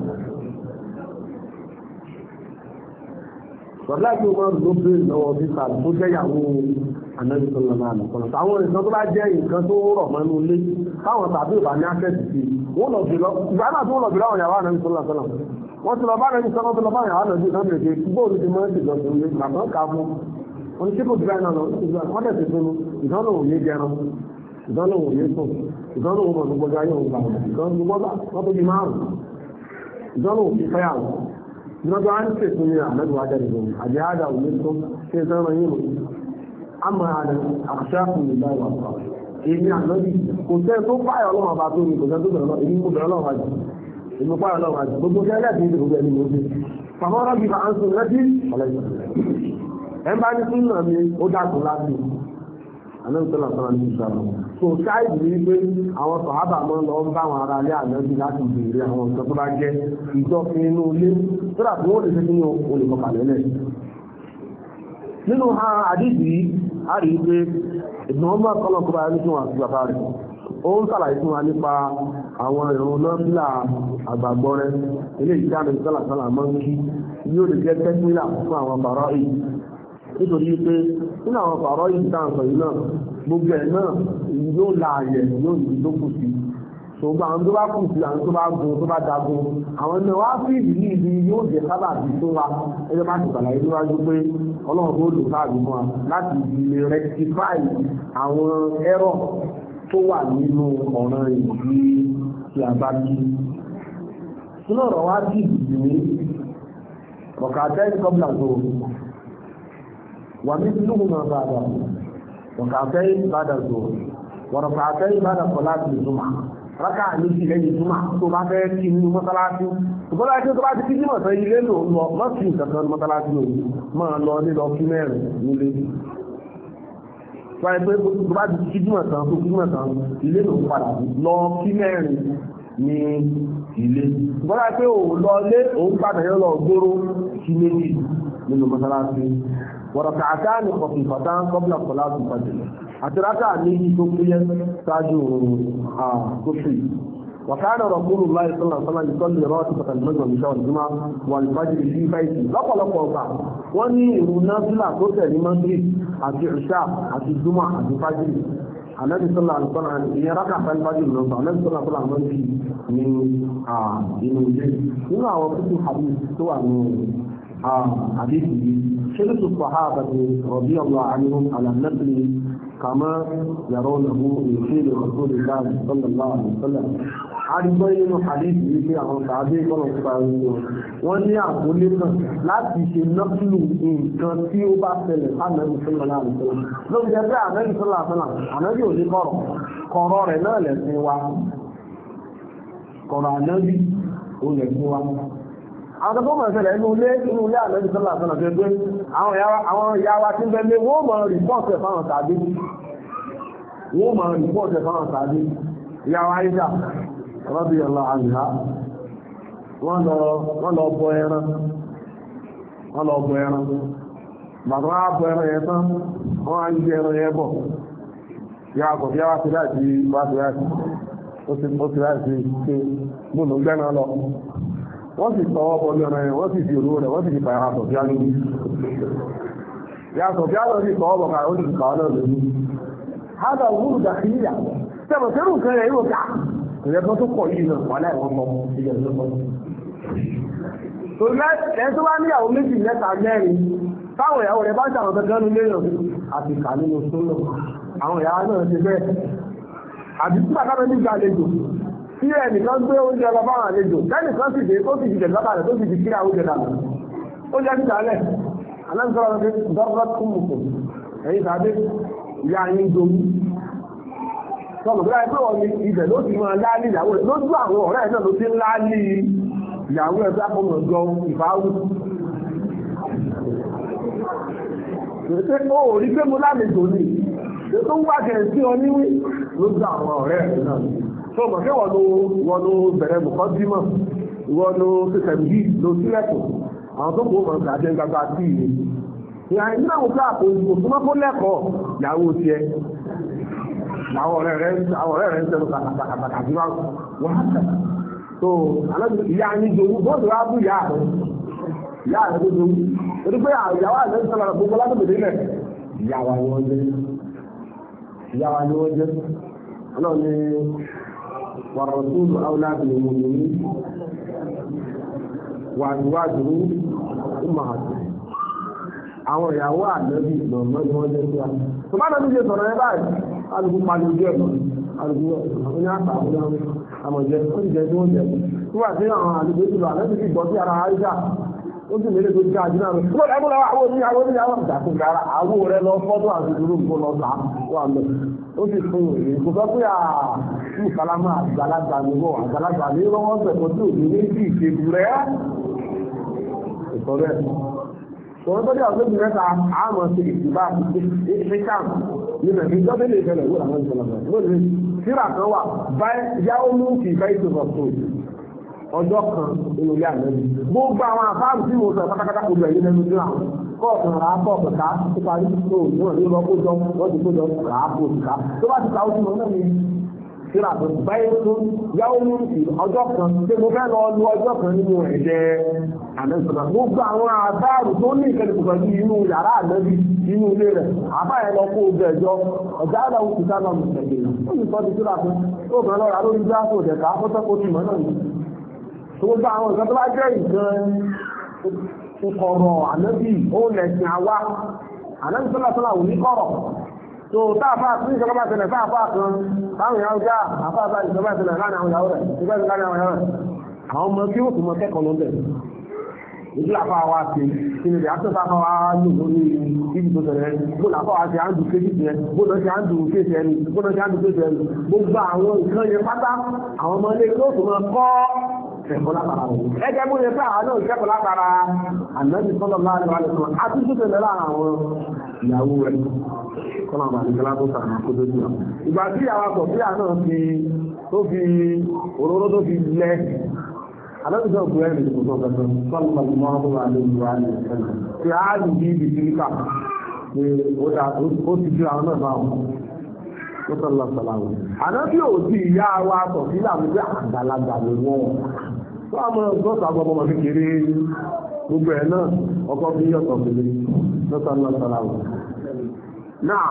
Bàbá àti ọmọ ló bèèrè lọ́wọ́ bí sáà tó jẹ́ ìyàwó ànábì tó lọ́nà àlùkọ́nà. Àwọn nǹkan tó bá jẹ́ nǹkan tó rọ̀ mọ́ inú ilé táwọn tàbí ìbá ní àṣẹ́sì sí wọ́n lọ jùlọ ìgbà náà tó lọ jùlọ àwọn ìyàwó ànábì tó lọ́nà sọ́nà. Wọ́n ti lọ bá ànábì sọ́nà tó lọ bá ìyàwó ànábì náà lè dé bóòlù ti máa ń dìjọ sí ilé bàbá ká fún. Wọ́n ti kó dìbà náà lọ wọ́n tẹ̀ sí fún ìdánwò òye jẹran ìdánwò òye sùn ìdánwò òun mọ̀ gbogbo ayé òun gbà wọ́n tó di márùn-ún ìdánwò òfin fẹ́yàwó ìjọba an ce sun yi àmàdùwà da rigun a jihada wùmí tó ṣe zama yi mu amma a nan a shafin da ba wa èmi ànábì kò tẹ́ tó báyọ̀ ọlọ́run ọba tó ní kò tẹ́ tó bẹ̀rẹ̀ èmi mú bẹ̀rẹ̀ ọlọ́run àjò ìmọ̀pá ọlọ́run àti gbogbo tẹ́lẹ̀ tí ìdìbò ẹni mo ṣe fàmọ́rọ́ bí máa ń sùn lẹ́tí ọ̀lẹ́sìn ẹ̀ ń bá ní sún náà mi ó dàkún láti àlẹ́sọ̀lá sọ́nà ní ìṣàlọ́ so ṣáìdì ní pé àwọn sọ̀hábà mọ́ lọ ń bá àwọn ará ilé ànábì láti béèrè àwọn nǹkan tó bá jẹ́ ìjọsìn inú ilé tó dà tí wọ́n lè ṣe kí ní olùkọ́kàlẹ́lẹ̀ nínú àdìsí a rí i pé ìgbìmọ̀ ọmọ ọlọ́kùnrin ayé tí wọ́n àti bàbá rẹ̀ ó ń sàlàyé fún wa nípa àwọn ìrun nọ́fílà àgbàgbọ́ rẹ̀ eléyìí tí a lè sọ́là mọ́ kí yóò lè jẹ́ tẹ́sílà fún àwọn bàrọ́ yìí nítorí pé nínú àwọn bàrọ́ yìí tá à ń sọ yìí náà gbogbo ẹ̀ náà yóò la àyẹ̀ yóò yìí tó kù sí ṣùgbọ́n àwọn tó bá kù sí àwọn tó bá gun tó bá dagun àwọn náà wá sí ìdí ibi yóò jẹ́ sábà bí fún wa ẹgbẹ́ má ti sàlàyé níwájú pé ọlọ́run tó lò káàdì fún wa láti lè rectify àwọn error tó wà nínú ọ̀ràn ìdí tí a bá kí. Sínú ọ̀rọ̀ wá sí ìdí ní ọ̀kadẹ́ ìkọ́bùlà tó wà ní sínú náà bá dà ọ̀kadẹ́ ìbádà tó wọ̀rọ̀kadẹ́ ìbádà kọ̀ láti ìtumà rákà méjì lẹ́yìn ìtumà tó bá fẹ́ kí nínú mọ́sálásí. Mọ́sálásí tó bá ti kí jímọ̀ sọ ilé lò lọ lọ́sí ìkàkan mọ́sálásí lò máa lọ nílọ kí mẹ́rin nílé. Wáyé pé tó bá ti kí jímọ̀ tán tó kí jímọ̀ tán ilé ló padà lọ kí mẹ́rin ní ilé. Bọ́lá pé òun lọ lé òun padà yọ lọ gbóró kí méjì nínú mọ́sálásí. Wọ̀rọ̀ kàtá ní kọ̀fì fàtá kọ́bílà kọ̀lá tó pàdé. Àti rákà méjì tó péye ṣáájú àkóso. وكان رسول الله صلى الله عليه وسلم يصلي راتبة المغرب من شهر الجمعة والفجر في بيته lọ́pọ̀lọpọ̀ ọgbà wọ́n ní ìrun náfílà tó tẹ̀lé Maghrib àti ìṣà àti Jumu'ah àti fájìrì Ànábì sallallahu alaihi wasallam ìyẹn rákà fẹ́ fájìrì lọ́sọ̀ Ànábì sallallahu alaihi wasallam ní inú ilé nínú àwọn kúkú hadith tó wà ní hadith yìí شرط الصحابة رضي الله عنهم على النقل كما يرونه من فعل رسول الله صلى الله عليه وسلم àrígbọ́ inú hadith yìí pé àwọn tàbí kọ́nà parí wọ́n ní àkólé kan láti ṣe nọ́pìlù nǹkan tí ó bá ṣẹlẹ̀ sánàbì sọ́lọ́lá àrùsọ́lá ló ń jẹ́ pé ànábì sọ́lọ́lá àrùsọ́lá ànábì ò ní kọ̀rọ̀ rẹ̀ náà lẹ̀sìn wa kọ̀rọ̀ ànábì ó lẹ̀sìn wa àwọn tó mọ̀ ṣẹlẹ̀ inú ilé ànábì sọ́lọ́lá àrùsọ́lá tó gbé àwọn ìyá wa tí ń bẹ lé wọ́n mọ̀ rìpọ́ọ̀tì fáwọn tàbí ìyá wa Aisha rọ́bí ọlọ́ àmìhá wọ́n lọ bọ ẹran bàbá wá bọ ẹran yẹn tán wọ́n á ń gbé ẹran yẹn bọ̀ yá àkọ̀ bí wá sí láti ó ti láti ṣe gbónú gbẹ́nà lọ wọ́n sì tọwọ́ bọ́ ẹran yẹn wọ́n sì fi òru rẹ̀ wọ́n sì fi fàyà àtọ̀fíà lórí yàtọ̀fíà lọ sí tọwọ́ bọ̀ kàrọ̀ ó sì fi kàwọ́ náà lórí hádà wúrù dàkíyà tẹ́bọ̀ tẹ́rù nǹkan rẹ̀ yóò ká ìrẹ́gbọ́n tó pọ̀ yìí náà wà láì wọ́n mọ́ ìyẹ̀ lọ́pọ̀. Torí ẹ̀ tó bá níyàwó méjì mẹ́ta mẹ́rin táwọn ìyàwó rẹ̀ bá ṣàwọn gẹ́gẹ́ ní léèyàn àti kà nínú sólò àwọn ìyàwó náà ṣe bẹ́ẹ̀. Àbí tí bàtà bẹ́ẹ̀ nígbà àlejò tí ẹnìkan gbé oúnjẹ lọ fáwọn àlejò kẹ́nìkan sì dé tó sì jìjẹ̀ lọ́bà rẹ̀ tó sì fi kíra oúnjẹ dànù. Ó jẹ́ nígbà alẹ́ aláǹsọ̀rọ̀ pé dọ́gbọ́n kún mùkù ẹ̀yìn tàbí ìyá yín domi sọ̀rọ̀ bí láì pé wọ́n ní ibẹ̀ ló ti máa láálí ìyàwó ẹ̀ lójú àwọn ọ̀rẹ́ ẹ̀ náà ló ti ń láálí ìyàwó ẹ̀ bá fọmọ̀ jọ ìfáwù. Ṣé ó rí pé mo lálejò ní ètò ń wá kẹ̀ sí ọ níwí lójú àwọn ọ̀rẹ́ ẹ̀ náà. Sọ̀rọ̀ pé wọ́n ló bẹ̀rẹ̀ mọ̀kọ́ bímọ ìwọ́n ló ṣẹ̀ṣẹ̀ yìí ló sílẹ̀kùn àwọn tó kó mọ̀ ṣàjẹ́ gbàgbà sí ìlú. Ìyá ìdílé àwọn fúlà kò súnmọ́ fún lẹ́kọ̀ọ́ ìyàwó tiẹ̀. Àwọn ọ̀rẹ́ rẹ̀ ń sẹ́nu kàkàkàkà bí wọ́n á tẹ̀. So, alábi ìyá ní jòwú, bọ́ọ̀dù wá bú ìyá rẹ̀ tó jòwú. Torí pé ìyàwó àlẹ́ ń sọ̀rọ̀ gbogbo látòkèdè lẹ̀. Ìyàwó ni wọ́n jẹ́. Ọlọ́run ni wàrọ̀súlù áwùlábìlì mùmìnì wà níwájú ìmọ̀hàtì. Àwọn ìyàwó àlẹ́bí lọ́mọ ni wọ́n jẹ́ sí wa. Tòmá náà ní ṣe sọ̀rọ̀ ẹ báyìí. Alùpùpù pàdé ojú ẹ̀kọ́ alùpùpù ní àtàwọn àmọ̀jẹ́ ó ti jẹ́ tí wọ́n jẹ́ tí wà sí àwọn àlùpùpù ìlú àlẹ́ ti gbọ́ sí ara àríṣà ó sì mẹ́lẹ̀ tó jẹ́ àjínà rẹ̀ tó lẹ́gbọ́n lọ́wọ́ àwọn oníyàwó ìdàkùn gara àwọ̀ rẹ̀ lọ fọ́dọ̀ àti ìdúró nǹkan lọ sá wà mẹ́ ó sì fún ìrìn kò sọ pé ní sálámà àgbàlagbà ní wọ́n àgbàlagbà ní wọ́n bẹ̀kọ́ tí òbí ní sí ìṣèlú rẹ̀ ìtọ́rẹ́ tọ́rọ tó dé àwọn méjì mẹ́ta àmọ́ sí ìsìnbá ìṣẹ́kàm nínú ẹ̀mí tó dé lè fẹ́lẹ̀ wọ́n àwọn ìṣẹ̀lẹ̀ lónìí síra kan wà yá ó mú kì í bá ìṣòro ọjọ́ kan nínú ilé àlẹ́bí gbogbo àwọn àfáàmù tí mo sọ pátápátá kò bẹ̀rẹ̀ nínú ẹnu àwọn kọ́ọ̀tù rà á kọ́ọ̀tù ká tó parí tó níwọ̀n ní lọ kójọ wọ́n ti kójọ rà á kó ká tó bá ti ká ó ti mọ̀ náà ní síra tó báyìí tó yáwó mú sí ọjọ́ kan tí mo fẹ́ lọ lu ọjọ́ kan nínú ẹ̀jẹ̀ àlẹ́sọ̀nà gbogbo àwọn àbáàrù tó ní ìkẹlẹ̀ pẹ̀lú inú yàrá àlẹ́bí inú ilé rẹ̀ àbáyẹ lọ kó ojú ẹjọ́ ọ̀gá àdáwò ti sá lọ́mù tẹ̀lé ó sì sọ ti síra tó tó bẹ̀rẹ̀ lọ́ra lórí jáàpù ọ̀dẹ̀ká fọ́tọ́ kó ti mọ̀ náà gbogbo àwọn ìgbà tó bá jẹ́ nǹkan ìkọ̀rọ̀ ànábì ó lẹ̀sìn àwa ànábì sọ́lá ò ní kọ̀rọ̀ tó táàfà tí ìjọba bá tẹ̀lẹ̀ táàfà kan táwọn ìyàwó já àfáàfà ìjọba tẹ̀lẹ̀ láàrin àwọn ìyàwó rẹ̀ ìjọba tẹ̀lẹ̀ láàrin àwọn ìyàwó rẹ̀ àwọn ọmọ tí ó tún mọ kẹ́kọ̀ọ́ lọ́bẹ̀ ìdí àfáà wa ti kíni rẹ̀ àtúntà àfáà wa lò lórí ibi tó tẹ̀lẹ̀ bó làfáà wa ti àndù kéjì jẹ bó lọ ti àndù kéjì ẹni bó lọ ti àndù kéjì ẹni gbogbo àwọn nǹkan yẹn pátá àwọn ọmọ ilé tó tún mọ kọ́ ẹ̀kọ́ látara rẹ̀. Ẹgbẹ́ mú yẹ fẹ́ àwọn náà ìkẹ́kọ̀ọ́ látara ànábì sọ́lọ́ láàrin wa lẹ́sọ̀rọ̀ àti tó tẹ̀lé lára àwọn ìyàwó rẹ̀. Kọ́nà àbà nìkan látó sàn án kó tó jù. Ìgbà tí àwọn akọ̀fíà náà fi òróró tó fi lẹ́ ànábì sọ̀rọ̀ kúrẹ́ ní ìdìbò tó kẹ́kọ̀ọ́ sọ́lọ́ mọ́ tó wà lórí wa ní ìṣẹ̀lẹ̀. Ti á lù bí ibi kíríkà ó ti ju àwọn náà bá wọn. Ànábì ò sí ìyá wa sọ̀ sílẹ̀ àmúgbé àgbàlagbà ló wọ́n. Tó àmọ́ ọgọ́ta gbogbo ọmọ kékeré gbogbo ẹ̀ náà ọkọ̀ bí yọ̀tọ̀ pèlè lọ́sọ̀lọ́sọ̀lá wọn. Náà,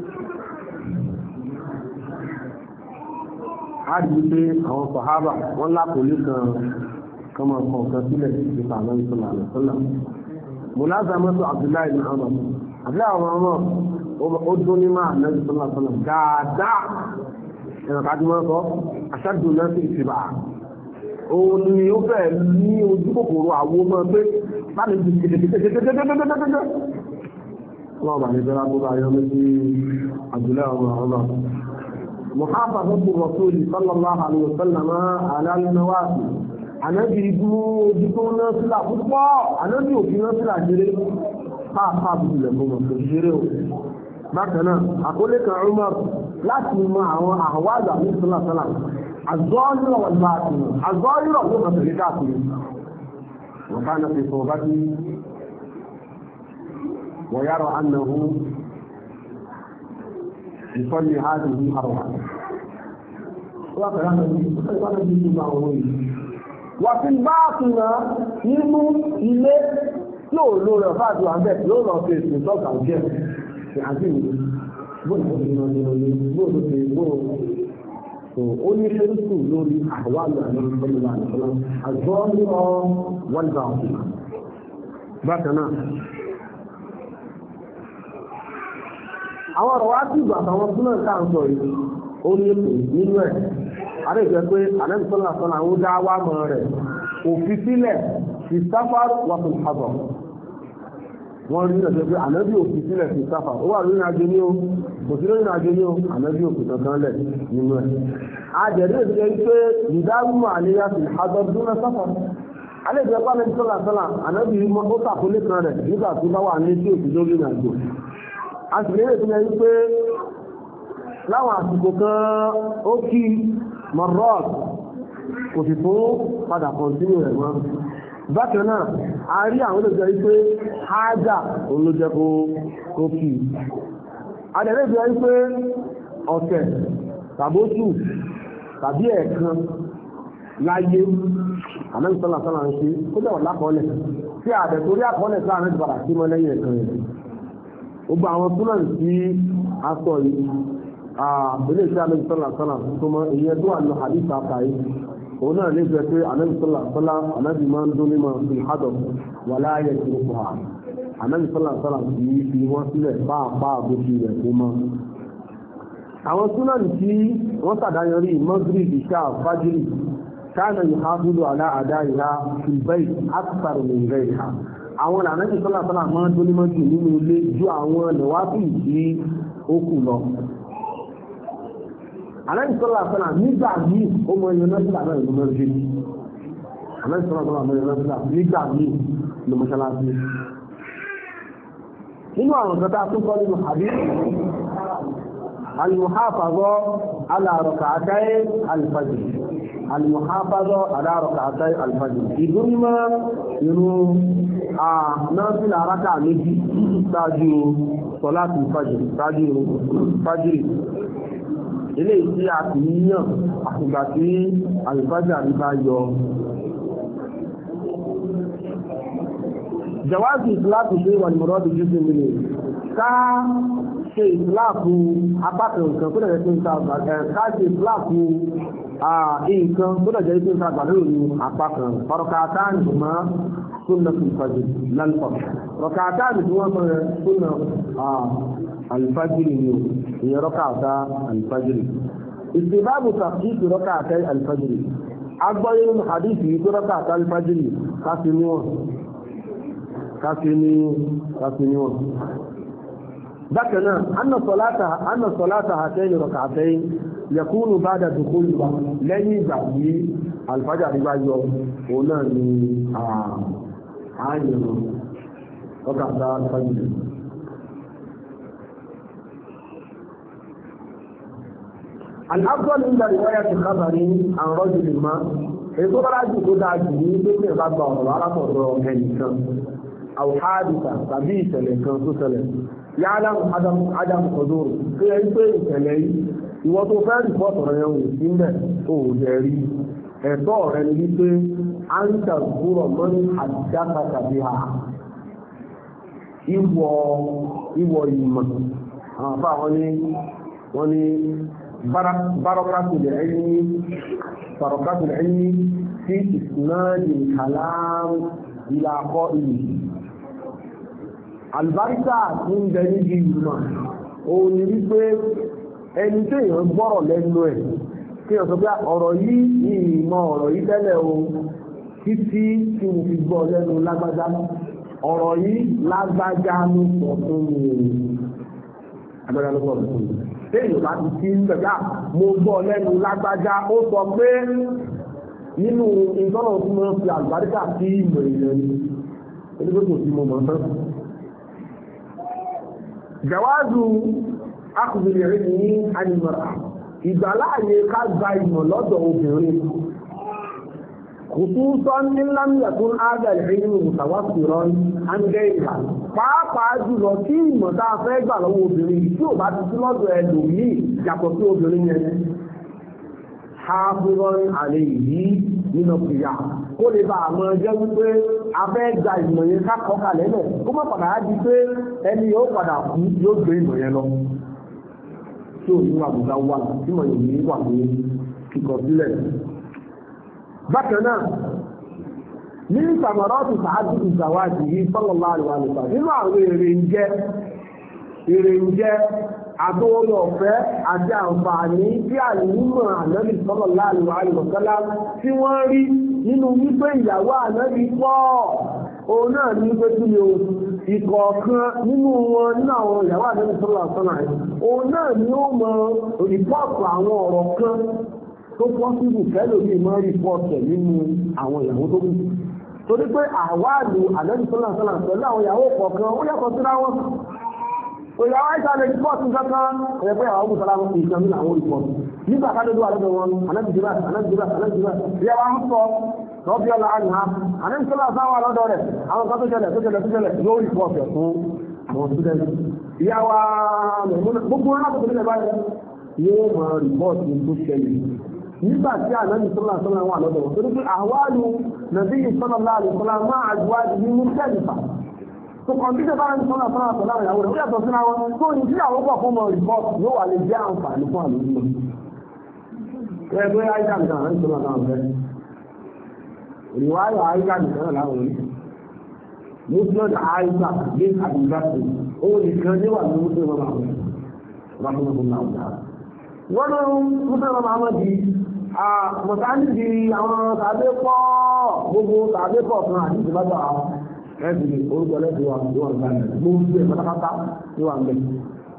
a rí pé àwọn sàhábà wọ́n lápòlé kan máa kan sílẹ̀ nípa àwọn ìṣọ̀lá àlọ́sọ́lá. Mùlázàmọ́tò Abdullahi bin Umar. Abdullahi àwọn ọmọ ó dún ní máa nẹ́bí sọ́lá sọ́lá dáadáa ẹ̀rọ kájú wọn sọ aṣáájú náà sí ìsìbà òun ni ó fẹ́ ní ojú kòkòrò àwo mọ́ pé láti ju kékeré wọn bá ní bẹ́rẹ̀ tó bá yọ méjì Abdullahi ọmọ ọmọ muhafa sọ́kù rọ̀sọ́lì sallallahu alaihi wa sallam alálùmọ́wàsì ànábì ibú ojú tó náà sílà púpọ̀ ànábì òfin náà sílà jẹrẹ pàápàá bùbùlẹ̀ fún ọmọ òṣèré o bákanáà àkólé kan Umar láti mọ àwọn àwádà ní sọ́làsọ́là àzọ́ọ́yìnrọ̀ wà bá àti àzọ́ọ́yìnrọ̀ ló kàn tẹ̀lé káàkiri wọ́n bá náà fi sọ bá tí wọ́n yára annahu ìfọ́lì hádùn ní àrùwà wà fi bá àtúnà nínú ilé tí ò lò rẹ̀ fáàtì wà bẹ́ẹ̀ yóò lọ sí èsì tọ́ka jẹ́ àti ìlú bóòlù ti ó ní ṣerúkù lórí àwọn àgbà lórí ìfọ́lùwà nìkan àjọ́ nílọ wọ́n gbà ọ̀sùn bákan náà àwọn ọ̀rọ̀ wá sí ìgbà àtàwọn súnmọ̀ káà ń sọ yìí ó ní ètò nínú ẹ̀ àrẹ́jẹ́ pé àlẹ́sọ́lá sọ́nà ó dá wá mọ́ rẹ̀ òfin sílẹ̀ fi sáfàr wà fún àbọ̀ wọ́n rí ẹ̀jẹ̀ pé ànábì òfin sílẹ̀ fi sáfàr ó wà lórí àjò ní o kò sí lórí àjò ní o ànábì òfin kankan lẹ̀ nínú ẹ̀ àjẹ̀dẹ́ ìdílé pé ìdáhùnmọ̀ àníyá fi àjọ dúnà sáfàr àlẹ́jẹ́ pé àlẹ́sọ́lá sọ́nà ànábì ó sàkólé kan rẹ̀ nígbà tó bá wà ní tí òfin lórí àjò a sì lérè fún ẹni pé láwọn àsìkò kan ó kí marot kò sì fún padà kọ̀ntínú rẹ̀ mọ́ bákan náà a rí àwọn olóòjọ́ wípé hájà olóòjọ́ kó kí adẹ̀lẹ́ ìfẹ́ wípé ọ̀tẹ̀ tàbóṣù tàbí ẹ̀kan láyé àmẹ́sọ́làsọ́là ń ṣe kó jẹ́ wà lákọọ́lẹ̀ tí àdẹ̀ torí àkọọ́lẹ̀ tó àmẹ́ ìbàdà sí mọ́ lẹ́yìn ẹ̀kan rẹ̀ gbogbo àwọn túnmọ̀ tí a sọ yìí ilé iṣẹ́ àmẹ́sọ́làsọ́là tó mọ́ ìyẹn tó wà ní hadith àkàyè òun náà lè jẹ́ pé àmẹ́sọ́làsọ́là àmẹ́bí máa ń dún nímọ̀ sí hadọ̀ wà láàyè tí ó fà àmẹ́sọ́làsọ́là kì í fi wọ́n sílẹ̀ pàápàá bó ti rẹ̀ kó mọ́ àwọn túnmọ̀ tí wọ́n sàdáyọrí mọ́gírì ìṣà fájírì كان يحافظ على أدائها في البيت أكثر من غيرها àwọn ànábì sọ́lá sọ́lá máa tó ní mọ́jú nínú ilé ju àwọn lẹ́wàáfì tí ó kù lọ Ànábì sallallahu alaihi wasallam nígbà míì ó mọ ẹyọ náà sílà náà ló mọ ẹgbẹ́ Ànábì sallallahu alaihi wasallam mọ ẹyọ náà sílà nígbà míì ló mọ́ṣáláṣí. nínú àwọn kan tá a tún kọ́ nínú hadith al-muhafaza ala rak'atay al-fajr al-muhafaza ala rak'atay al-fajr ìdúnmọ́ irú náfílà rákà méjì ṣáájú sọ̀láàtì fajr ṣáájú fajr ilé tí a ti yíyàn àtìgbà tí al-fajr àríbá yọ. jawazi ìsìláàpù ṣe wà ní mọ̀rọ̀dù jíjìn mílẹ̀ ká ṣe ìsìláàpù apákan nǹkan tó dẹ̀jẹ́ tó ń ta ká ṣe ìsìláàpù nǹkan tó dẹ̀jẹ́ tó ń ta àgbàlérò ní apákan rọ̀kàtàní ma súnà ìfàjì lálùfà rọ̀kàtàní tí wọ́n mọ̀ súnà alfajiri ni ìyẹn rọ̀kàtà alfajiri ìsìbáàbù tàkìtì rọ̀kàtà alfajiri agbọ́yé nínú hadith yìí tó rọ̀kàtà alfajiri kasi ni wọn bákanáà anna salata hatayn rak'atayn yakunu ba'da dukhul lẹ́yìn ìgbà tí alfajr bá yọ òun náà ni ààyàn rak'ata alfajr. al-afdal inda riwayati khabari an rajulin ma èso bá dájú tó dájú ní pé kí ẹ bá gba ọ̀rọ̀ alákọ̀ọ́dọ̀ ẹnìkan àwòhádìsà tàbí ìṣẹ̀lẹ̀ kan tó ṣẹlẹ̀ yálà ádámù ọdún tó yẹ pé ìṣẹ̀lẹ̀ yìí ìwọ tó fẹ́ rìpọ́tù rẹ̀ wò sí mbẹ̀ tó ò jẹ́ rí ẹ̀tọ́ rẹ̀ ní wípé à ń tàbúrọ̀ mọ́ní àdìsáta tàbí ha ìwọ ìmọ̀ àwọn afá wọn ní bárọ̀kátùlẹ̀ ẹni sí ìsìnáàdì kàlám ìlà akọ́ ìlú àlùbáríkà tí ń bẹ níbi ìgbìmọ̀ òun ni wípé ẹni tí èèyàn gbọ́rọ̀ lẹ́nu ẹ̀ kí èèyàn sọ pé ọ̀rọ̀ yìí ní ìmọ̀ ọ̀rọ̀ yìí tẹ́lẹ̀ o títí tí mo fi gbọ́ lẹ́nu lágbájá ọ̀rọ̀ yìí lágbájá ló sọ fún mi agbájá ló sọ fún mi tí èèyàn bá ti kí ń bẹ̀gá mo gbọ́ lẹ́nu lágbájá ó sọ pé nínú ìtọ́nà tí mo fi àlùbáríkà sí ìmọ̀ èèyàn ni onígbé kò sí mo mọ̀ tán. Jàwázù akùnrin rẹ̀ ní ànìmọ̀ra ìgbàláàyè ká gba ìmọ̀ lọ́dọ̀ obìnrin kò tún sọ ní lámìyà tó ń ágà ìrìn mùsàwásìrán ángẹ́ ìhà pàápàá jùlọ tí ìmọ̀ tá a fẹ́ gbà lọ́wọ́ obìnrin tí ò bá ti sí lọ́dọ̀ ẹlòmíì yàtọ̀ sí obìnrin yẹn hafizan alayhi nínú ìyá kó lè bá àmọ́ jẹ́ wípé a fẹ́ gba ìmọ̀ yẹn ká kọ́ kalẹ̀ lẹ̀ kó má padà á di pé ẹni yóò padà kú yóò gbé ìmọ̀ yẹn lọ tí ò ní àbùdá wà tí mọ̀ yìí ní wà ní kíkọ sílẹ̀. bákan náà ní samaratu sàájú ìzàwájì yìí sallallahu alaihi wasallam nínú àwọn èrè ń jẹ́ àtòrí ọ̀fẹ́ àti àǹfààní tí àlùmọ̀ ànábì sallallahu alaihi wasallam tí wọ́n rí nínú wípé ìyàwó ànábì pọ̀ òun náà ní pé kí ni o ìkọ̀ọ̀kan nínú wọn nínú àwọn ìyàwó ànábì sallallahu alaihi wasallam òun náà ni ó mọ rìpọ́ọ̀tù àwọn ọ̀rọ̀ kan tó pọ́sibù fẹ́lò ní ìmọ̀ rìpọ́ọ̀tù nínú àwọn ìyàwó tó kù torí pé àwáàlù ànábì sallallahu alaihi wasallam pẹ̀lú àwọn ìyàwó kọ̀ọ̀kan ó yàtọ̀ síra wọn òyàwó àìsàn rìpọ́ọ̀tù kankan ẹgbẹ́ àwọn mùsàlámù ìṣẹ́ nínú àwọn rìpọ́ọ̀tù nígbà ká lójú àlejò wọn anábìjìbá ìyá wa ń sọ rọ́bì ọ̀la àníhá anábìjìbá sáwà lọ́dọ̀ rẹ̀ àwọn kan tó ṣẹlẹ̀ yóò rìpọ́ọ̀tù fún àwọn students ìyá wa gbogbo wọn láti tẹ̀lé báyìí yóò mọ rìpọ́ọ̀tù tó ṣẹlẹ̀ nígbà tí ànábì sọ́lá sọ́lá wà lọ́dọ̀ wọn torí pé àwálù nàbí sọ́lá àlùsọ́lá máa àjùwájú ní mú tẹ́lifà tó kọ̀ǹpútà bá ń sọ́nà fún àwọn ìyàwó rẹ̀ ó yàtọ̀ sínú àwọn tó ní sí àwọn pọ̀ fún ọmọ rìpọ́ọ̀tù yóò wà lè jẹ́ àǹfààní fún àlùmọ́. ẹgbẹ́ àìsà nìkan àwọn ìṣọ́nà náà fẹ́ ìwáyọ̀ àìsà nìkan láwọn orí muslim àìsà bí àbúgbàtì òun nìkan ní wà ní muslim ọmọ àwọn rahmatullahi náà wọ́n ló muslim ọmọ àwọn di mọ̀sáńdì di àwọn tàbí pọ̀ gbogbo tàbí pọ̀ fún àdìsí bá gbà àwọn ẹbí orúkọ lẹ́sìn wa ló wà nígbà yẹn gbogbo ẹ̀ pátápátá ló wà níbẹ̀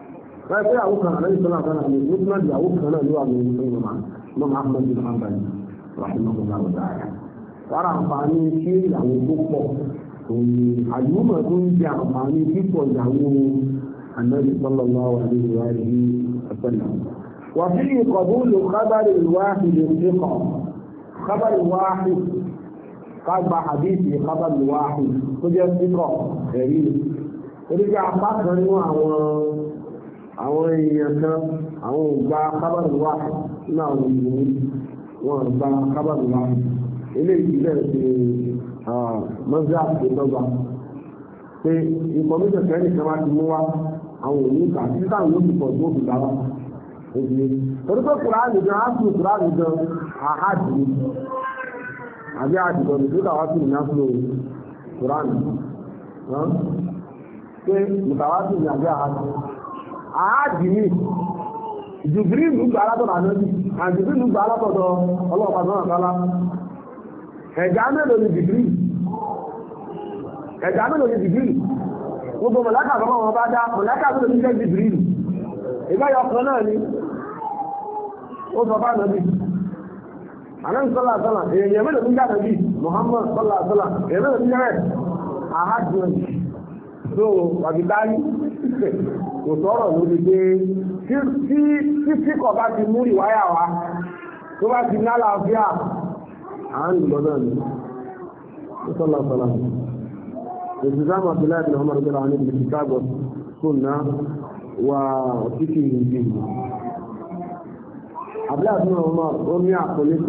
láì pé àwọn kan àlẹ́ ìṣọ́lá kan àmì muslim àwọn kan náà ló wà ní ìṣòro mọ́ Ahmad bin Hanbal rahimahullah ta'ala. wàrà àǹfààní kí ìyàwó tó pọ̀ òní àyùmọ̀ tó ń jẹ àǹfààní pípọ̀ ìyàwó Ànábì sallallahu alaihi wa sallam. وفيه قبول خبر الواحد الثقة خبر الواحد قال حديث خبر الواحد تجد ثقة غريب oríṣi apá kan nínú àwọn èèyàn kan àwọn ògbà kábàlù wà nínú àwọn ìlú wọn gba kábàlù wà eléyìí bẹ̀rẹ̀ sí mọ́sí àtìlẹ́dọ́gba pé ìfọ̀míṣẹ̀ kẹ́rin kan máa ti mú wá àwọn òní kà sí táwọn yóò ti pọ̀ tó fi dára òbí torí pé kùránì gan áṣù kùránì gan àhádì àbí àdìgbò nígbà wá sí ìnáfúlò kùránì pé mùtàwásí ní àjẹ́ àádì ní Jibrilu gbà látọ̀dọ̀ ànábì àti Jibrilu gbà látọ̀dọ̀ ọlọ́ọ̀pàá náà kálá ẹ̀dá mélòó ni Jibrilu gbogbo mọ̀láka àbámọ́ wọn bá dá mọ̀láka mélòó ní jẹ́ Jibrilu ìgbáyọ̀ kan náà ni ó sọ fún ànábì sọ́lá sọ́lá èèyàn mélòó ní jẹ́ ànábì Muhammad sọ́lá sọ́lá èèyàn mélòó ní jẹ́ rẹ̀ àádì so wàbítáyí kò sọ̀rọ̀ lórí pé tí kọ̀ bá ti mú ìwáyà wa tó bá ti ní àlàáfíà àárín lọ́dọ̀ ni ó sọ́lá sọ́lá التزام عبد الله بن عمر رضي الله عنه بالكتاب والسنة وفقه الدين عبد الله بن عمر رمي عقلك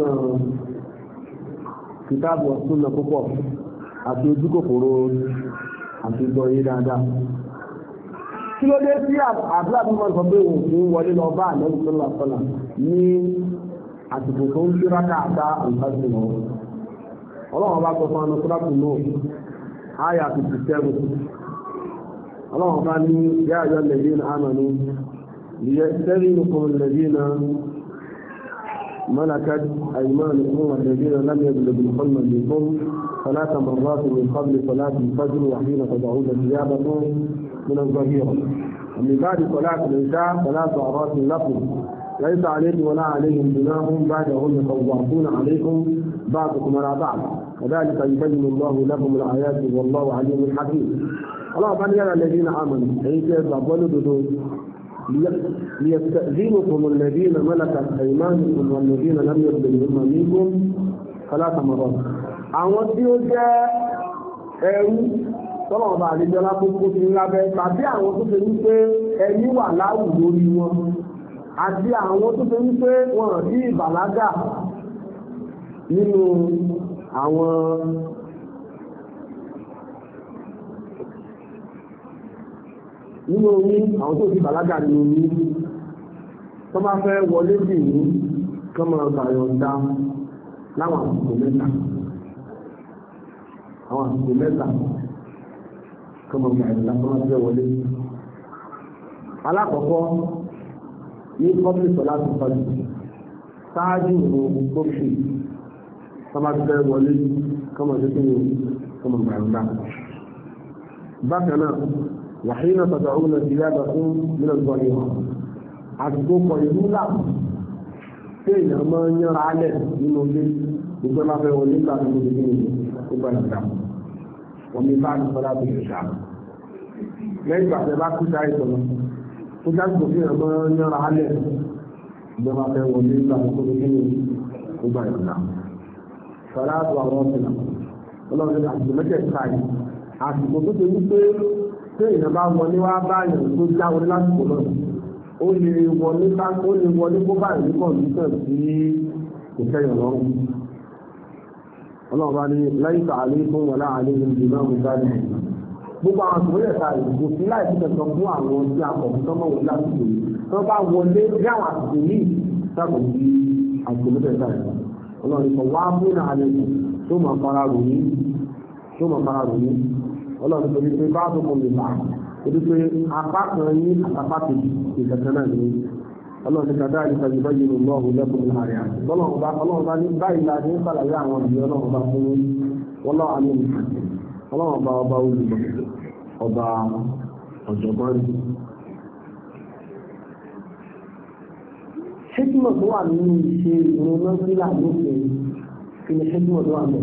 كتاب والسنة púpọ̀ àti ojú kòkòrò àti ìgbọ̀ yìí dáadáa. Kí ló dé sí àbúrà bí wọ́n sọ pé òun fún wọlé lọ bá àlẹ́ ìṣọ́lá sọ́lá ní àsìkò tó ń kíra káàdá ìfásitì wọn. Ọlọ́run bá sọ fún ọmọ sọ́láàtì náà, áyà 57. Ọlọ́run bá ní yá ayọ́ lẹ́yìn àmàlú, ليسترنكم الذين ملكت أيمانكم والذين لم يبلغوا الحلم منكم 3 مرات من قبل صلاة الفجر وحين تضعون ثيابكم من الظهيرة ومن بعد صلاة العشاء 3 عورات لكم ليس عليكم ولا عليهم جناح بعدهم يطوفون عليكم بعضكم على بعض كذلك يبين الله لكم الآيات والله عليم حكيم. الله تعالى يا الذين آمنوا أي كذبوا ليستأذنكم الذين ملكت أيمانكم والذين لم يبلغوا منكم 3 مرات. àwọn tí ó jẹ́ ẹrú tọ́lọ̀ ọba àlejọ́lá tó kó sí lábẹ́ tàbí àwọn tó ṣe wípé ẹni wà láwù lórí wọn àti àwọn tó ṣe wípé wọn rí ìbàlágà nínú àwọn orí àwọn tó ti bàlágà nínú orí tó bá fẹ́ wọlé sí ní kọ́mọ gbàyọ̀ǹda láwọn àsìkò mẹ́ta kọ́mọ gbàyọ̀ǹda tó máa fẹ́ wọlé. Alákọ̀ọ́kọ́ ní public sọ láti pàdé ṣáájú òun gbókè tó máa fẹ́ wọlé kọ́mọ kọ́mọ gbàyọ̀ǹda. Bákan náà وحين تدعون ثيابكم من الظهيرة àsìkò ìlú là téèyàn máa ń yánra alẹ́ nínú ilé gbogbo máa fẹ́ wọlé nígbà tó ń gbé nínú gbogbo ẹ̀dá wọ́n mi bá ní sọ́dá tó ṣe ṣáà lẹ́yìn ìgbà tẹ́ bá kú sáré sọ̀rọ̀ tó dájú téèyàn máa ń yánra alẹ́ gbogbo máa fẹ́ wọlé nígbà tó ń gbé nínú gbogbo ẹ̀dá sọ́dá tó àwọn ọ̀sìn ọlọ́run àti mẹ́tẹ̀ẹ̀ta yìí àsìkò tó ṣe wípé tí èèyàn bá wọlé wá báyìí tó jáwé lásìkò náà ó lè wọlé kó báyìí ní kọ̀ǹdíṣàn sí ìfẹ́yàn lọ́rùn. Ọlọ́run bá ní lẹ́yìn tààlé fún wọlé àlẹ́ ìlú náà mú dájú. Gbogbo àwọn àtúnyẹ̀ ta ìbò sí láì fi tẹ̀sán fún àwọn tí a kọ̀ fún tọ́mọ̀ wọlé lásìkò yìí. Tí wọ́n bá wọlé bí àwọn àsìkò yìí sábò sí àsìkò mẹ́tẹ̀ẹ̀ta yìí. Ọlọ́run sọ wá fún àlẹ́ tó máa fara ròyìn. Ọlọ́run tó ní pé bá tó kọ́ lè bá torí pé apá kan ní àtàpá kejì ìkẹ̀kẹ́ náà ní ọlọ́run ní kàdá àyíká ìbá yìí lọ́wọ́ ọ̀hún lẹ́kùn ní àárẹ̀ àti ọlọ́run bá ní báyìí la ní sàlàyé àwọn ìdí ọlọ́run bá fún wọn lọ́wọ́ àmì ìfàkì ọlọ́run bá ọba olùmọ̀ ọba ọ̀jọ̀gbọ́n rí. hikmọ̀ tó wà nínú ìṣe ìrònú sílà lókè kí ni hikmọ̀ tó wà nínú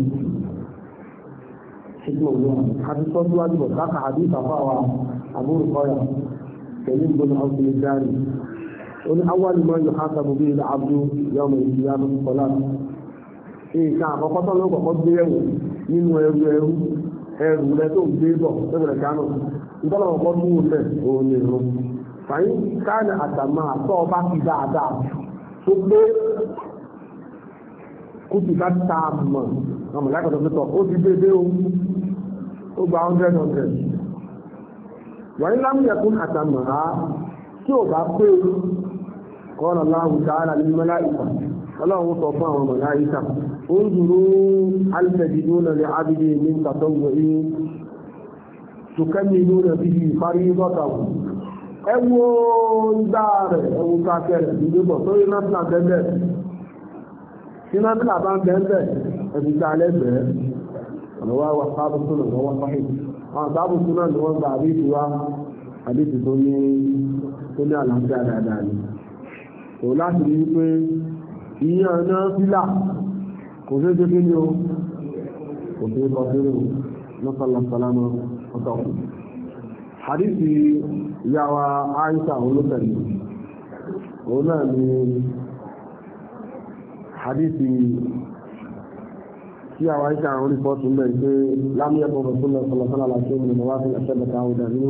hikmọ̀ tó wà nínú àti sọ́jú wájú bọ̀ káàkà àbí ìfàfà wa àbúrò kọ́yà pẹ̀lú ìgbóná ọ̀sùn ìjárì ó ní awwal ma yuhasabu bihi al-abdu yawm al-qiyamah as-salat nǹkan àkọ́kọ́ tó ló kọ́kọ́ gbé ẹ̀wò nínú ẹrù rẹ tó gbé bọ̀ lẹ́bẹ̀rẹ̀ kánò nítorí àwọn ọkọ̀ tó wù fẹ́ òun lè rún fàyín káàní àtàmà àtọ́ ọba fi dáadáa tó gbé kùtù ká ta mọ̀ ọmọ lákàtọ̀ pẹ́tọ̀ ó ti dédé ó gba 100 wàyí lámúyẹ̀kún àtàmà á tí ò bá pé kọ́nà láhùn tààlà ní màláíkà ọlọ́run sọ fún àwọn màláíkà ó ń dúró alìmẹ̀dìdónà lè ábìdì ní tàtọ́wọ̀ yìí tukẹ́mìnúnà bí i parí lọ́tàwù ẹwọ ìgbà rẹ̀ ẹwọ kákẹrẹ̀ ìgbébọ̀ tó iná tí a bẹ́ẹ̀ iná tí a bá ń bẹ́ẹ̀ ẹ̀fìgbà lẹ́gbẹ̀ẹ́ ọ̀nàwà wà sábùsùnà lọ́wọ́ sáhì àwọn sábùsùnà ni wọ́n gba àdéhùwá àdéhù tó ní àlàáfíà dáadáa ni kò láti rí pé ìyẹn náà fílà kò sí ṣe kí ni o kò sí kọ sí o lọ́sàlọ́sàlámọ́ ọ̀tọ̀ hadithi ìyàwó Aisha olótẹ̀lẹ̀ òun náà ni hadithi tí àwọn Aisha àwọn olùfọ́tún mẹ́ pé lámúyẹ̀kọ́ rọ̀sọ́lọ́sọ́lọ́sọ́lọ́ aláṣẹ́ ìmìnà wá fún ẹ̀ṣẹ́bẹ̀ta ọ̀dà nínú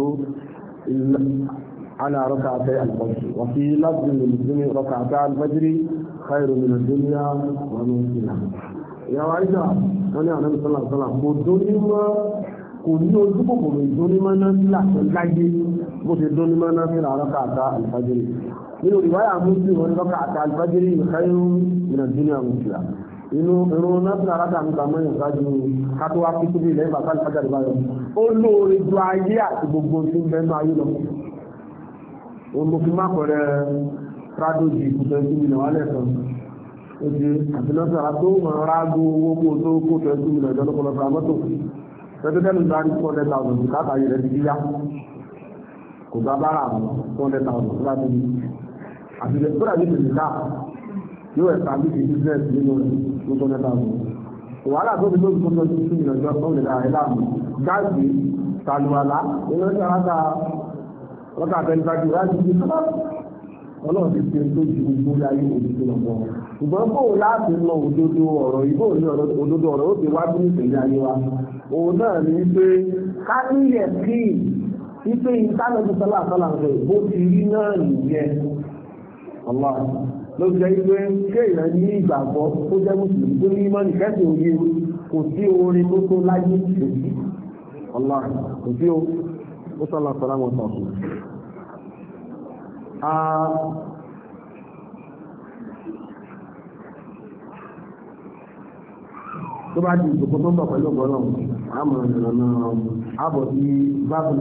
على ركعتي الفجر وفي لفظ للمسلم ركعتا الفجر خير من الدنيا ومن فيها يا عائشة أنا النبي صلى الله عليه وسلم بدوني ما كوني أدوكم بدوني ما نسلا لاجي بدوني ما نسلا ركعتا الفجر من رواية مسلم ركعتا الفجر خير من الدنيا ومن فيها inú nọ́ọ̀sì aráta mi kàmọ́ yẹn ṣáájú kátó wá kí tóbi lẹ́yìn bàtà ìfàjà ìbáyọ̀ ó lóore ju ayé àti gbogbo tí ń bẹ́nu ayé lọ. Olùkí má pẹ̀rẹ̀ Pradoji ìkùtẹ̀ ìtú mi náà lẹ́sàn. Ó di àti nọ́ọ̀sì ara tó mọ̀ rágó owó kó tó kó tẹ̀ ìtú mi náà ìjọ lọ́pọ̀lọpọ̀ fún amọ́tò. Tẹ́tẹ́tẹ́lù bá rí 400,000 káàkà yìí rẹ̀ ti yá. Kò bá bára àwọn 400,000 láti ní. Àti yóò ẹ̀ka bí i business nínú gbogbo mẹ́ta mú. Wàhálà tó fi lóògùn tó ti tún ìrìnàjò tó lè dáa ẹ̀lá mú. Gáàsì, tàlùwàlá, nínú ẹ̀ka aláta ọlọ́ta àtẹnifájú láti fi sábà. Ọlọ́run ti ṣe tó ju gbogbo ayé òdodo lọ́wọ́. Ṣùgbọ́n bó láti lọ òdodo ọ̀rọ̀ yìí, bó ní òdodo ọ̀rọ̀ ó ti wá bí ìpínlẹ̀ ayé wa. Òun náà ní pé ká níyẹ̀ kí ipe ìtànàjú sọ́lá rẹ̀ bó ti rí náà nìyẹn. Ọlọ́run ló jẹ́ pé kéèyàn ní ìgbàgbọ́ tó jẹ́ mùsùlùmí tó ní mọ́nì kẹ́sì òye kò sí orin tó tó láyé òsì ọlọ́run kò sí ó sọ́lá sọ́lá wọn tọ̀kù. tó bá di ìdòkó tó ń bọ̀ pẹ̀lú ọ̀gbọ́n àmọ̀ ìrànà àbọ̀ sí Babul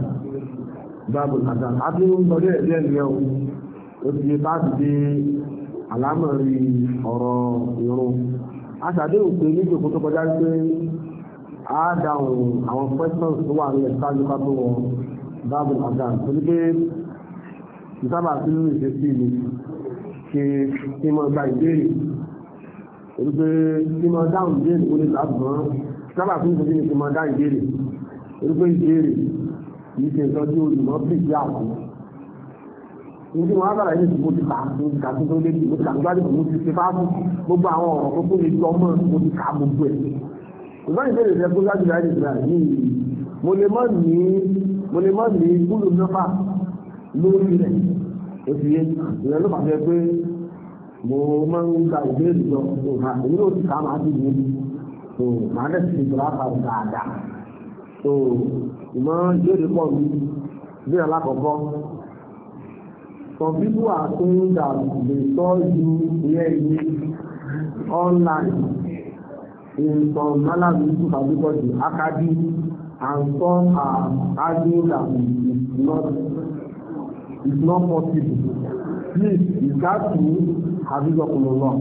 Adhan àti ń lọ dé ẹ̀dẹ́ ìrẹ́ o ó ti bá ti dé àlámọ̀rí ọ̀rọ̀ ìrun aṣàdé òpin ní ìjòkó tó kọjá pé a dáhùn àwọn questions tó wà ní ẹ̀sájú ká tó wọ Babul Adhan tó ní pé ìsábà sí nínú ìṣesí mi kí mo gba ìbéèrè torí pé kí mo dáhùn ìbéèrè ó lè lágbọ́n sábà fún ìṣesí mi kí mo dá ìbéèrè torí pé ìbéèrè kì í ṣe ìtọ́jú olùmọ́ pèsè àwọn ìdí wọn ábàrà yìí mo ti kà mo ti kà tó lé mo ti kà gbádùn mo ti ṣe fáfún gbogbo àwọn ọ̀rọ̀ tó tó lè jọ mọ́ mo ti kà gbogbo ẹ̀. ìgbà ìbéèrè rẹ kó láti láti ìgbà yìí mo lè má ní kúlù mẹ́fà lórí rẹ̀ òsì yẹn ìrẹ́ ló pàṣẹ pé mo máa ń gba ìbéèrè lọ èyí ló ti kà máa ti wù ú màá dẹ̀ ti ṣètò lápapọ̀ dáadáa ìmọ̀ ìbéèrè pọ̀ mi bí alákọ̀ọ́kọ́. Some people are saying that they saw you hearing online in some Malawi Abikoti Academy, and some are arguing that it's not possible. Please, is that true? Have you got to know?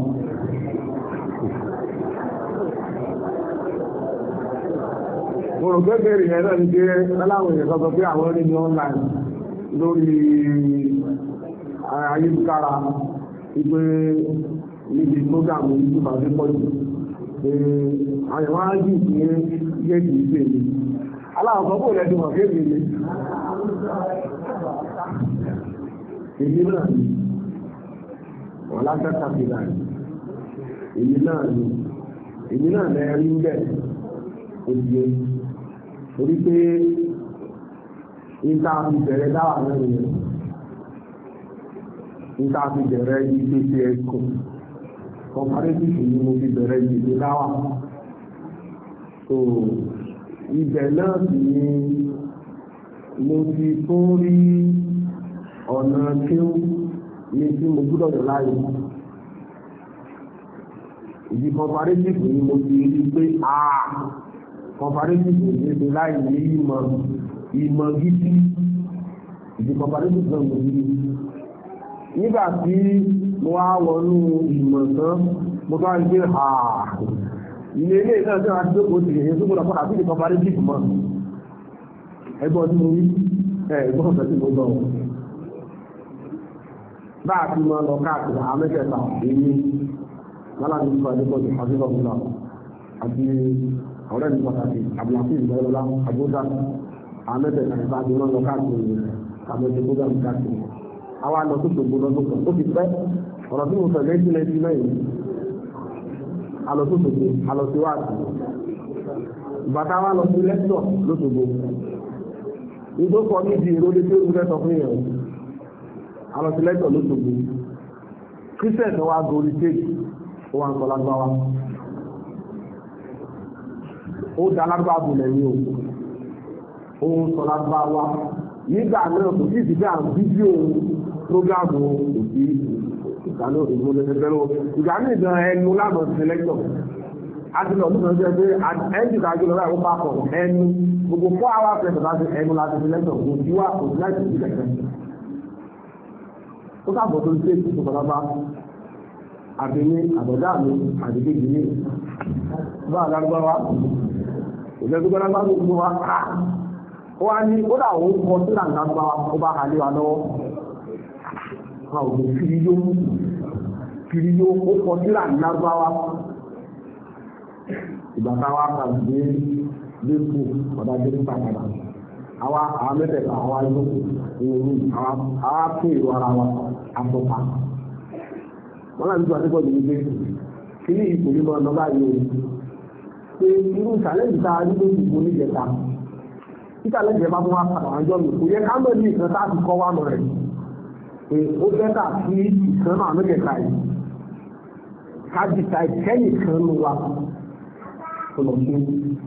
Mo rò pé bèèrè yẹn náà ní pé aláwọ̀ èèyàn sọ pé àwọn orí ní online lórí ayélujára ìgbé níbi program yìí tó bá dé pọ̀ jù pé àyẹ̀wò ájì ní yéèdì ìgbé mi aláwọ̀ bó lẹ́dí wọ̀n fẹ́ mi èyí náà ni wọ́n látẹ́ta sí náà èyí náà lẹ́rí ń bẹ̀ òdìye torí pé ìta fi bẹ̀rẹ̀ dáwà náà nìyẹn ìta fi bẹ̀rẹ̀ ìgbésí ẹ̀kọ́ comparative ni mo fi bẹ̀rẹ̀ ìgbésí dáwà so ibẹ̀ náà sì ni mo ti tún rí ọ̀nà kéwú ní tí mo gbúdọ̀ yọ láàyè ìdí comparative ni mo ti rí pé comparative ní ti láì ní ìmọ̀ gidi ìdí comparative náà mo rí nígbà tí mo wá wọnú ìmọ̀ tán mo bá ń gbé ilé náà tí wọ́n ti dókòó sí èyí tó gbọ́dọ̀ padà sí ìdí comparative mọ́ ẹgbọ́n tí mo rí ẹgbọ́n ọ̀sẹ̀ tí mo gbọ́ bá a ti máa lọ káàkiri àmẹ́tẹ̀ẹ̀ta èyí lálàbí nípa ẹ̀dẹ́gbọ́n ti fàájú lọ́wọ́ àti ọ̀rẹ́ mi pàtàkì àbúlàfíì ìgbẹ́lọ́lá àbúdá àmẹ́tẹ̀ẹ̀ta ìbá ti máa lọ káàkiri àmẹ́tẹ̀ẹ̀ta káàkiri àwa lọ tó ṣògbó lọ́dún kan ó ti pẹ́ ọ̀rọ̀ tí mo fẹ̀ lẹ́sìn lẹ́sìn mẹ́rin alọ tó ṣògbó alọ sí wáàtí bàtà wa lọ sí lẹ́tọ̀ lóṣogbo ìdókọ̀ ní ìdí ìrólé tí ó ń fẹ́ sọ fún yẹn alọ́sílẹ́tọ̀ ló tóbi christian tó wá gorí stage ó wá ń sọ lágbáwá ó dá lágbáwá bùnẹ̀ ní ó ń sọ lágbáwá nígbà náà kò sí ìdíje àwọn fídíò prógámù òbí ìgbàlú ìgbòlẹ́gbẹ̀rẹ̀ ìgbà ní ìdán ẹnu lánàá sílẹ́tọ̀ àti lọ lóṣù náà pé ẹnjì kájú lọ́wọ́ àwọn bá pọ̀ ẹnu gbogbo 4 hours pẹ̀lú láti ẹnu láti sílẹ́tọ̀ kò sí wá kò sí láti sílẹ̀kẹ́ ó káàbọ̀ tó ń ṣe ìtùtù pàlápá àbẹ̀mí àbọ̀dá mi àdìgbèjì ní bá àdágbáwá ìjẹ́gbẹ́gbẹ́lágbá gbogbo wa ká ó wá ní ó dà ó kọ sí àdágbáwá ó bá hà lé wa lọ́wọ́ a ò lè kiri yóò ó kọ sí àdágbáwá ìgbà táwa kà gbé lẹ́kọ̀ọ́ ọ̀dà dé nípa padà àwa àwọn mẹ́tẹ̀ẹ̀ta àwa yóò ìròyìn àwa fún ìlú ara wa àtọ́pa wọ́n láti tó àtẹ́kọ̀ọ́ ìlú pé kí ní ipò nínú ọ̀nà báyìí o pé irú ìsàlẹ̀jì tá a ní lóṣù fún oníjẹta ìsàlẹ̀jì ẹ̀ bá fún wa padà wájọ́ mi kò yẹ ká mọ̀ ní ìkan tá a ti kọ́ wá lọ rẹ̀ pé ó bẹ́tà sí ìkan náà mẹ́tẹ̀ẹ̀ta yìí ká dìta ìkẹ́yìn kan ló wa tó lọ sí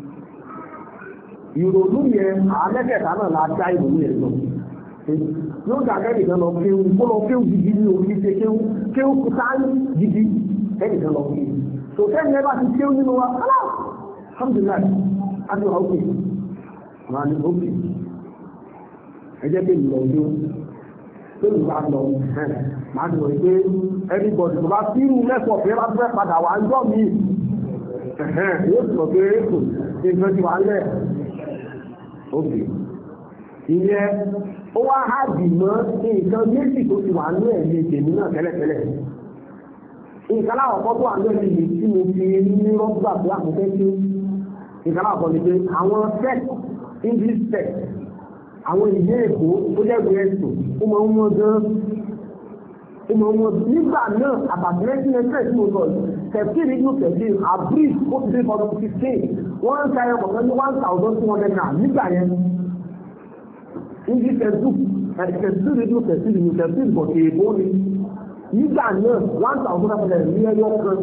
ìrònú yẹn àmẹ́kẹ̀ẹ́ta náà la dá ìrònú yẹn lọ yóò dàgbẹ́ nìkan lọ kéwù kó lọ kéwù gidi ní orí ṣe kéwù sáyé gidi ẹnìkan lọ kéwù tó fẹ́ẹ́ ní ẹ bá ti kéwù nínú wa kálá alhamdulilayi àti wà ókè wọn ni ókè ẹ jẹ́ pé ìlọ kéwù tó lù bá lọ máa ti wọ̀ pé everybody tó bá sírù lẹ́sọ̀ pé bá fẹ́ padà wà ń jọ́ mi yóò sọ pé èkó ìgbẹ́ ti wà lẹ̀ ókè ìyẹn ó wá hàbì mọ́ nǹkan méjì tó ti wà ní ẹ̀mí tèmi náà tẹ́lẹ̀tẹ́lẹ̀ nǹkan láwọn ọkọ̀ tó wà ní ẹ̀mí yìí tí mo fi ní rọ́gbà tó àkókò tí nǹkan láwọn ọkọ̀ ni pé àwọn text English text àwọn ìwé èkó tó jẹ́ ìwé ẹ̀sùn ó máa ń wọ́n gan ó máa ń wọ́n nígbà náà àbàtìlẹ́sì ẹgbẹ́ tí mo sọ tẹ̀sí nínú tẹ̀sí àbúrí ó ti dé fọdún 15 wọ́n ń ṣayọ kọ̀ọ̀kan ní 1,200 naira nígbà yẹn English textbook textbook nínú tẹ̀sí nínú tẹ̀sí ìbọ̀ èèbó ni nígbà náà 1,000 naira ní ẹyọ kan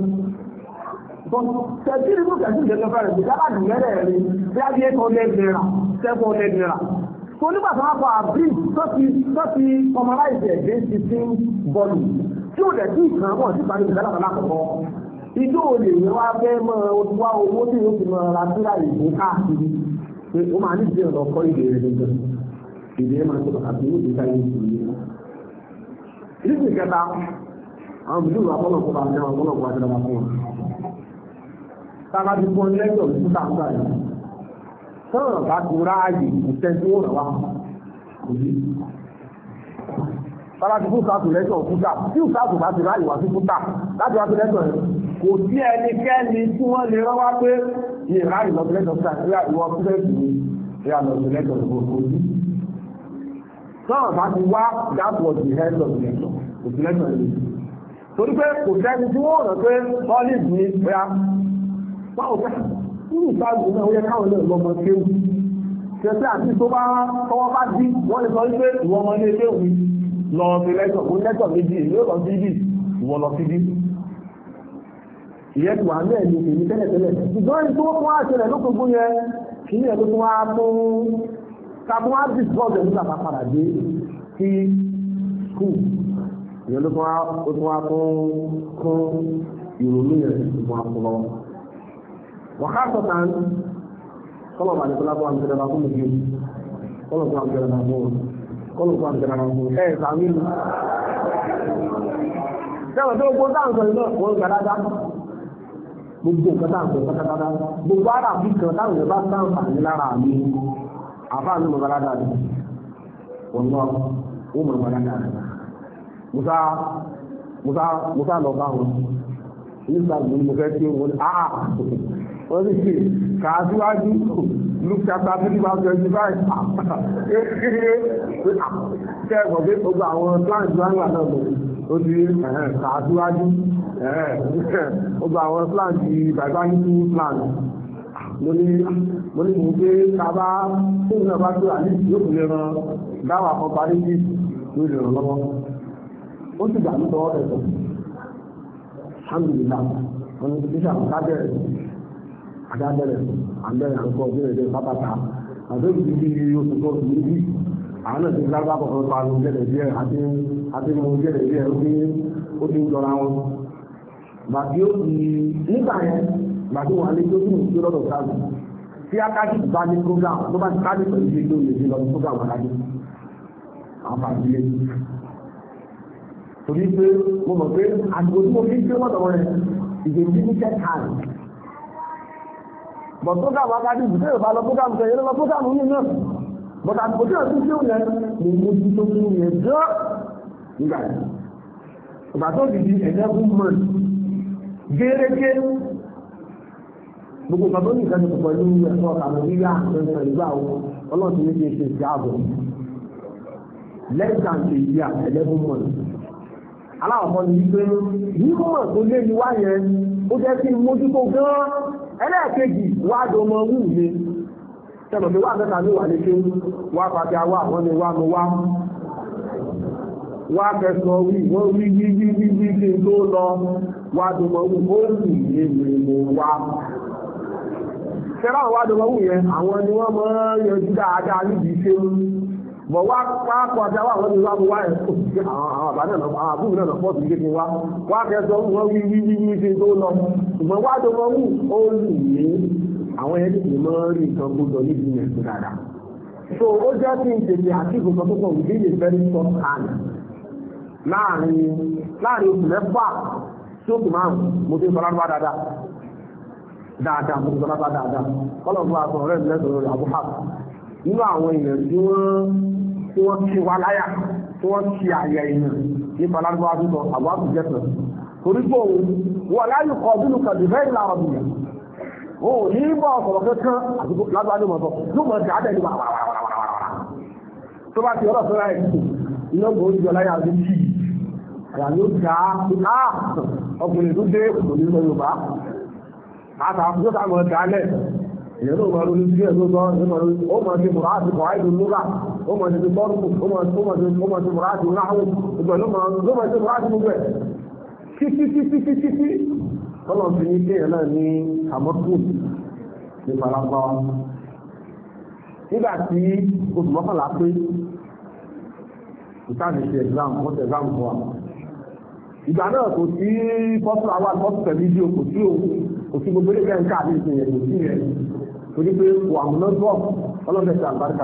tẹ̀sí nínú tẹ̀sí ìjọba fẹ́rẹ̀ bí dábàá dùn mẹ́rẹ̀ rí bí á bí 800 naira 700 naira tó nígbà tó wá kọ àbí tó ti formalize ẹ̀gbẹ́ 16 bọ́ọ̀lù tí ó dẹ̀ sí ìkan wọ́n sí parí ìgbàlá kan lákọ̀ọ́ ìjọ olè yẹn wá fẹ́ mọ́ wá owó tí yóò fi mọ́ ra síra ìbò káàkiri pé ó máa ní ìdí ọ̀dọ̀ kọ́ ìdè rẹ̀ gẹ́gẹ́ ìdè ẹ̀ máa ń sọ̀rọ̀ àti ìwé ìta yìí sí i. ìdíje ìkẹta àwọn bìtú ìwà fọlọ́kọ̀ bá jẹun fọlọ́kọ̀ bá jẹun fún wọn. tábà ti fún ọ lẹ́jọ̀ ní títà ń gbà yìí sọ̀rọ̀ bá ti ráàyè ìtẹ́jú ó rẹ̀ wá kò sí. bára ti fún sáàtù lẹ́tọ̀ fúta tí ìsáàtù bá ti ráyè wá sí fúta láti wá sí lẹ́tọ̀ rẹ̀ kò sí ẹnikẹ́ni tí wọ́n lè rán wá pé ìráyè lọ sí lẹ́tọ̀ fúta ìwọ fúdẹ́ẹ̀sì ni ìyá lọ sí lẹ́tọ̀ rẹ̀ kò sí. sọ́ọ̀ bá ti wá that was the head of the lecture kò sí lẹ́tọ̀ rẹ̀ torí pé kò sẹ́ni tí wọ́n rọ̀ pé solid ni bóyá báwo fẹ́ nínú ìsáàtù náà ó yẹ káwọn náà lọ́mọ kéwù ṣẹ̀ṣẹ̀ àti tó bá tọwọ́ bá dí wọ́n lè sọ wípé ìwọ ọmọ ilé ilé òní lọ sí lẹ́tọ̀ fún lẹ́tọ̀ méjì yóò lọ sí ibi ìwọ lọ sí ibi ìyẹn tí wà ní ẹ̀mí èmi tẹ́lẹ̀tẹ́lẹ̀ ṣùgbọ́n ní tó wọ́n wá ṣẹlẹ̀ lókòókò yẹn kì í yẹ tó tún wá fún tàbí wá bí bọ́ọ̀dù nígbà bá padà dé sí skul ìyẹn ló tún wá fún ìrònú yẹn tó tún wá fún lọ. wàhálà sọ̀tàn kọ́lọ̀ bá ní kọ́lá bá ń tẹ̀lé bá fún mi kí kọ́lọ̀ bá ń tẹ̀lé bá fún mi. Kọ́lù fún àgbẹ̀rẹ̀ àwọn ọmọ ẹ̀ ìsàmì ìlú. Ṣẹ́wọ̀n tó gbogbo táǹsọ̀ iná wọ́n gbà dáadáa. Gbogbo nǹkan táǹsọ̀ pátápátá. Gbogbo ara fi kan táwọn ìyẹn bá sáǹfà ní lára mi. Àfáà ní mọ̀gbà dáadáa ni. Wọ́n lọ, wọ́n mọ̀gbà dáadáa. Musa lọ bá wọn. Nígbà tí mo fẹ́ tí wọ́n wọ́n sì ṣe kàásíwájú Luke chapter 3:25 kẹ́ẹ̀kọ́ pé gbogbo àwọn plans wà náà lọ ó ti kàásíwájú gbogbo àwọn plans ti bàbá nínú plans mo ní mo pé kábá tóun náà bá tó àní yóò fi lè ran dáwà kan parí sí ló lè ràn lọ́wọ́ ó sì gbà nítorí ọ̀rẹ́ tó alhamdulillah wọn ní bíṣà kábẹ̀rẹ̀ adábẹ̀rẹ̀ àbẹ̀rẹ̀ àǹkọ́ ọ̀bẹ̀rẹ̀ pápátá àbẹ̀rẹ̀ ti di oṣù tó ti ní bí àwọn náà ti lágbá kọ̀ọ̀kan pa ló jẹ́rẹ̀ díẹ̀ àti mo jẹ́rẹ̀ díẹ̀ ó ti ń jọra wọn. Bàbí ó ti nígbà yẹn bàbí wọn alẹ́ tó tún ní ìṣó lọ́dọ̀ sáàbù tí akájú bá ní program tó bá ti kájú pẹ̀lú ìṣe tó lè ṣe lọ sí program akájú àwọn fàbílẹ̀. Torí pé mo mọ̀ pé àdìgbò tí mo fi ń gbé lọ́dọ̀ rẹ̀ ìgbè tí ní tẹ́ tàn. Bọ̀ program akájú ìbùsẹ̀ ìbá lọ program tẹ̀yẹ lọ program yìí náà. But àdìgbò tí ọ̀sùn tí ó yẹ mo mójú tó fún yẹn jọ́ nígbà yìí. Ìgbà tó di 11 months gẹ́gẹ́ gbogbo ìgbà tó ní ìkànnì pẹ̀lú ẹ̀kọ́ Nàìjíríà ẹ̀sẹ̀ ìgbà ọlọ́sùn ní kí n ṣe ìṣẹ́ ààbò less than a year 11 months. Aláwọ̀kọ́ ni wípé mímọ̀ tó lé ní wá yẹn ó jẹ́ kí n mójútó gan-an ẹlẹ́ẹ̀kejì wá dọmọ wù mí tẹ́lọ̀ mi wà mẹ́ta ní wà ní kí wá pàtẹ àwọ̀ àwọn ni wá mo wá kẹsàn wí wọ́n wí kí n tó lọ wá dọmọ wù ó sì yé mi mo wá. Ṣẹ́lá wá dọmọ wù yẹn àwọn ni wọ́n mọ́ yanjú dáadáa níbi iṣẹ́ bọ̀ wá pàtẹ àwọ̀ àwọn ni wá mo wá ẹ̀ àwọn àbúrò náà pọ̀ sí kékeré wá kẹsàn wọ́n wí kí n tó lọ ṣùgbọ́n wá dọmọ wù ó sì yé àwọn ẹni tí mọ́ rí nǹkan gbọdọ̀ níbi ìyẹn tó dáadáa. So ó jẹ́ kí n tètè àti ìgbòkan tó pọ̀ within a very short time. Láàrin oṣù mẹ́fà tí oṣù márùn-ún mo ti sọ lábá dáadáa mo ti sọ lábá dáadáa. Kọ́lọ̀ fún àtọ̀ ọ̀rẹ́ mi lẹ́sọ̀rọ̀ rẹ̀ àbúhà. Nínú àwọn èèyàn tí wọ́n ti wá láyà tí wọ́n ti àyà èèyàn nípa lábá tó sọ àbúhà tó jẹ́ pẹ̀lú. Torí pé òun wọ́n láyé kọ́ ọdún kan dì fẹ́ẹ́ lára bìyàn. Ó ní bọ́ ọ̀sọ̀rọ̀ kankan àdúgbò lágbàdo mọ̀ sọ yóò mọ̀ sí àdẹ́ni wàràwàràwàrà tó bá ti ọ̀rọ̀ fẹ́ra ẹ̀ iná gbòó jọ láyé àti tí àyà ló já ọkùnrin tó dé òní lọ Yorùbá àtàkùn tó mọ̀ dálẹ̀ èyàn ló mọ̀ lórí sí ẹ̀lú sọ ó mọ̀ sí mùrá àti kọ̀ àìdùn lóra ó mọ̀ sí bọ́ọ̀lù ó mọ̀ sí mùrá àti náhùn ìgbà ló mọ̀ sí mùrá àti gbogbo ẹ̀ títí tọ́lọ̀ fi ní kéèyàn náà ní àmọ́tò ní Falapa. Nígbà tí oṣù mọ́kànlá pé ìtàní ṣe exam wọ́n ṣe exam fún wa. Ìgbà náà kò sí pọ́sù àwọn àkọ́sù tẹ̀lídìí kò sí gbogbo ilé kẹ́ńkà àti ìṣẹ̀yẹ̀ kò sí rẹ̀. Torí pé wà múnọ́zọ́ ọlọ́fẹ́ ṣe àbáríkà.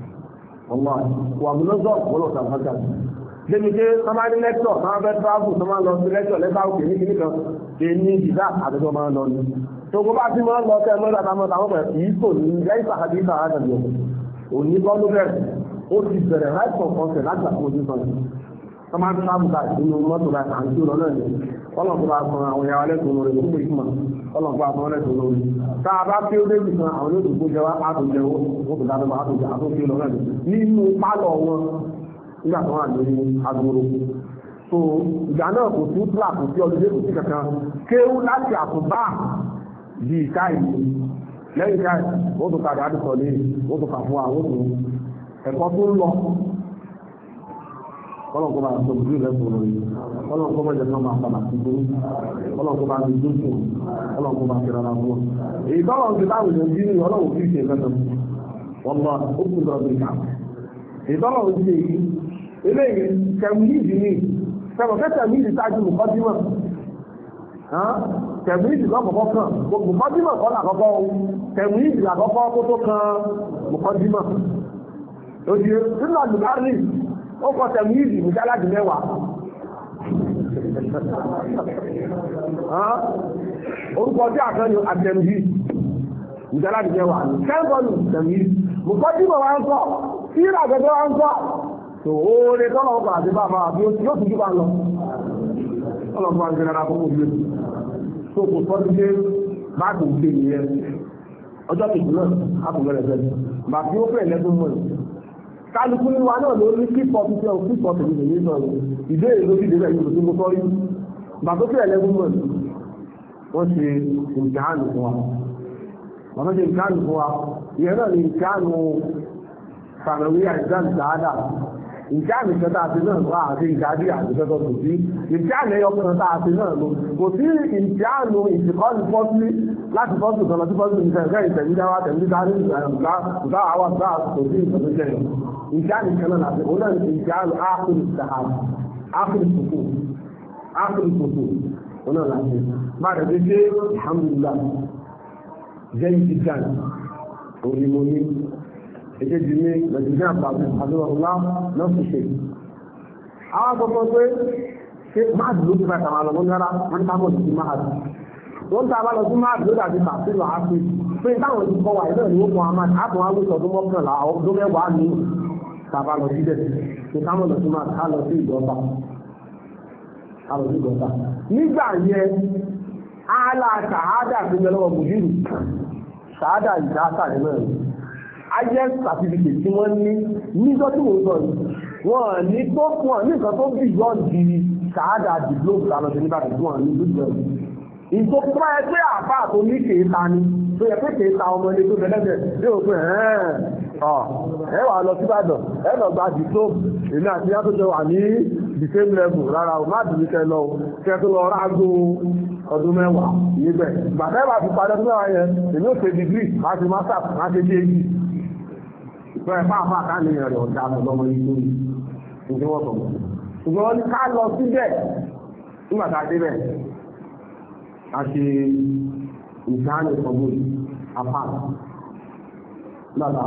Wà múnọ́zọ́ ọlọ́fẹ́ àbáríkà. Débi pé sọ́mọ́ ní lẹ́tọ̀ sọ́mọ́ fẹ́ travel sọ́mọ́ lọ sí lẹ́tọ̀ lẹ́tà òkè ní kíní kan ṣe ní ìdá àtẹ́tọ́ máa lọ ní. Tó gbọ́ bá tí wọ́n lọ tẹ́ mọ́ta táwọn táwọn bẹ̀rẹ̀ kì í kò ní lẹ́yìn sàkàdé ìta àádọ́jọ́. Òní kọ́ ló bẹ̀rẹ̀ ó ti bẹ̀rẹ̀ right from concept láti àkókò ojú kan. tó máa ń sábù ká ìsinmi mọ́tò láti àǹtí lọ náà ni ọlọ́run tó bá san àwọn ìyá wa lẹ́sùn lórí gbogbo ìgbìmọ̀ ọlọ́run tó bá san lẹ́sùn lórí tá a bá pé ó débi kan àwọn yóò dùn kó jẹ wá àtúnjẹ ó kò dáná àtúnjẹ àtúnjẹ lọ náà nínú pálọ̀ wọn nígbà tó wà lórí agbóró so ìgbà náà kò sí fúlà kò sí ọdún kò sí kankan kéwú láti àtúbà di ìka ìlú lẹ́yìn ká wọ́n tó kàdé àdúsọ lé wọ́n tó kà fún àwọn tó ẹ̀kọ́ tó ń lọ ọlọ́run kó bá tó ojú rẹ̀ sọ̀rọ̀ yìí ọlọ́run kó bá jẹ́ náà máa padà sí gbórí ọlọ́run kó bá ní dúdú ọlọ́run kó bá fi rárá fún ọ. èyí tọ́lọ̀ ti táwọn èèyàn bí ní ọlọ́run kì í ṣe ìfẹ́ wọn lọ ó kú lọ bí ká. èyí tọ́lọ̀ ti ṣe yìí eléyìí kẹmíìdì ní kẹmọ̀kẹ́ kẹmíìdì tájú mùkọ́dímọ̀ kẹmíìdì lọ́kọ̀ọ́kọ́ kan mùkọ́dímọ̀ kọ́ làkọ́kọ́ kẹmíìdì làkọ́kọ́ kó tó kan mùkọ́dímọ̀. òdì nínú àdùkárì ó kọ tẹ̀míìdì mùsálàdì mẹ́wàá orúkọ tí àkànni àtẹ̀mìdì mùsálàdì mẹ́wàá kẹ́ńgọ́nù tẹ̀míìdì mùkọ́dímọ̀ wá ń sọ tí ìràgẹ́gẹ́ wá ń sọ tó oore tọ́lọ̀ ọkọ̀ àti bàbá àbí yóò tún jù bá lọ ọlọ́pàá ń gẹ́rẹ́ àkókò bí tó kò sọ́ sí pé bá kò gbé ìyẹn ọjọ́ kejì náà á kò bẹ̀rẹ̀ bẹ̀rẹ̀ bàbí ó fẹ́ lẹ́gbẹ̀ẹ́ mọ́ kálukú ní wa náà ló ní kíkọ́ tó tẹ́ òkúkọ́ tó ní ìlú náà ìbéèrè ló fi débẹ̀ yìí tó mo sọ́rí bàbá tó fẹ́ lẹ́gbẹ̀ẹ́ mọ́ wọ́n ṣe ìjáàlù fún wa wọ́n ṣe ìjáàlù fún wa ìyẹn náà ní ìjáàlù fàmìlì àìjáàlù dáadáa ìjáàmì kẹta àti náà wà àti ìjáàdì àtìkẹ́tọ̀ kò sí ìjáàmì ẹyọkùn kẹta àti náà ló kò sí ìjáàmì ìsìnkọ́lù fọ́sílì láti fọ́sílì kan lọ sí fọ́sílì ìfẹ́ ìtẹ̀mídáwà tẹ̀mídáwà ìgbà àwọn àgbà kò sí ìtẹ̀míjẹ́ ìjáàmì kan náà láti òun náà ní ìjáàmì áfírí sàhàbì áfírí kòkó òun náà láti bá rẹ̀ dé ṣe alhamdulillah jẹ́ ìjáàmì òrìmọ́ní èkéjì ní nàìjíríà pàtó àdúrà náà fi ṣe. àwọn akọ́kọ́ pé ṣé máàdì ló ti fẹ́ kàmá lọ wọ́n yára wọ́n ká mọ̀ sí máàdì. wọ́n ta bá lọ sí máàdì ló dàbí tàbílù àfi pé táwọn ti kọ́ wa ìlú ẹ̀ ní ó mọ àmàdì àpò àwọn oṣù ọdún mọ́kànlá ọdún mẹ́wàá ní tàbá lọ sí bẹ́ẹ̀ ṣe ká mọ̀ lọ sí máàdì á lọ sí ìjọba. nígbà yẹn àlà ṣàhádà fi yẹ lọ́wọ́ mùdírù ṣàhádà ìdá sàrẹ́ náà ayé certificate tí wọ́n ní níjọ́ tí mo sọ yìí wọ́n ní tó fún ọ ní nǹkan tó bí yọ́ di ṣàádà diploma lálọ́ sí nígbà tí wọ́n ní lójú ẹ̀. ìtò tó bá yẹ pé àbá tó ní kèéta ni tó yẹ pé kèéta ọmọ ilé tó bẹ̀lẹ́bẹ̀ ní òpin ẹ wà lọ síbàdàn ẹ lọ gba diploma èmi àti yá tó jẹ wà ní the same level rárá o má dùn kẹ lọ kẹ tó lọ rágó ọdún mẹ́wàá níbẹ̀ gbàtẹ́ bá fi padà ọdún mẹ́wàá yẹn èmi ò ṣe degree má ṣe master má ṣe phd bẹ́ẹ̀ fáfá káàlìyàn rẹ̀ ọ̀dá àtọ̀lọ́mọ ìlú ìjọwọ́ sọ̀rọ̀. ṣùgbọ́n ní ká lọ síbẹ̀ nígbàtà débẹ̀ a ṣe ìsáàlẹ̀ sọ̀gbọ̀n apá lára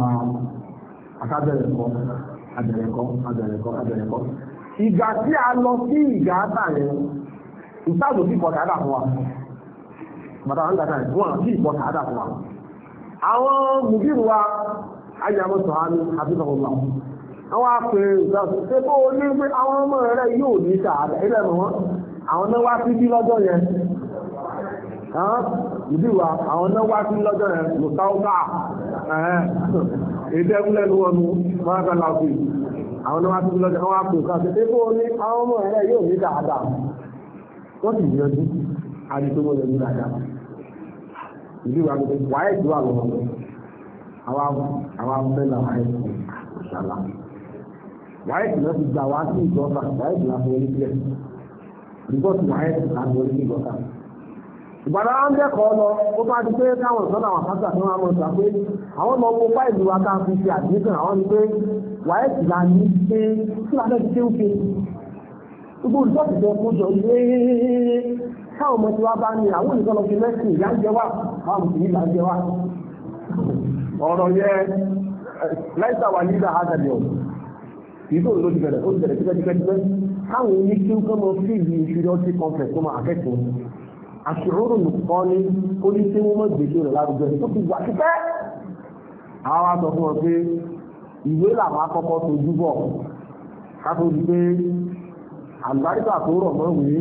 àbẹ̀rẹ̀kọ́. ìgbà tí a lọ sí ìgbà àtàyẹn ìsáàlù sí ìpọ̀tà àdà fún wa bàtà wọn gàtà wọn sí ìpọ̀tà àdà fún wa. àwọn mùbírù wa ayàmọ́ sọ̀hánú àbíkọ̀ọ́lá àwọn apẹ̀ ìgbàsẹ̀ tó ní pé àwọn ọmọ rẹ̀ yóò ní sàádà ilẹ̀ mọ̀ wọ́n àwọn náà wá sí bí lọ́jọ́ yẹn ìdíwà àwọn náà wá sí lọ́jọ́ yẹn lùtáúkà èdè ẹgbẹ́lẹ́nu wọnú mọ́rákàlá òfin àwọn náà wá sí bí lọ́jọ́ àwọn apẹ̀ ìgbàsẹ̀ tó ní àwọn ọmọ rẹ̀ yóò ní sàádà wọ́n sì yọjú àdìsọ́wọ́ yẹn ní dáadáa ìdíwà wáyé ìdíwà lọ́wọ́ àwọn abẹ́là àìsàn ìṣàlá wáyé náà ti gbà wá sí ìjọba wáyé náà fún orí sílẹ̀ rìpọ́tù wáyé náà fún orí ìjọba. ìgbàdá wọn kẹ́kọ̀ọ́ lọ ó bá di pé káwọn ìsọ́nà àwọn àpáta tí wọ́n á mọ̀ sọ pé àwọn ọmọ ogun fáìlì wa ká fi ṣe àdínkàn àwọn ni pé wáyé sì là ní pé kí wàá lẹ́bi tí ó fi gbogbo rìpọ́tù tó kó jọ káwọn ọmọ tí wàá bá ní àwọn ìsọ́nà fi mẹ́sìn ìyá ń jẹ wá àwọn mùsùlùmí là ń jẹ wá ọ̀rọ̀ yẹ láìsà wà ní ìdá àgàdì ọ̀ ìdó ló ti bẹ̀rẹ̀ ó ti bẹ̀rẹ̀ tipẹ́tipẹ́ káwọn oní kí ó kọ́mọ sí ìlú inferiority complex tó máa akẹ́kọ̀ọ́ àṣìrórò nìkan ní ó ní tí wọ́n mọ̀ gbèsè rẹ̀ lárugẹ tó ti wà tipẹ́ àwọn wa sọ fún wọn pé ìwé làwọn akọ́kọ́ tójú bọ̀ kátó di pé àlùbáríkà tó rọ̀ mọ́ wèé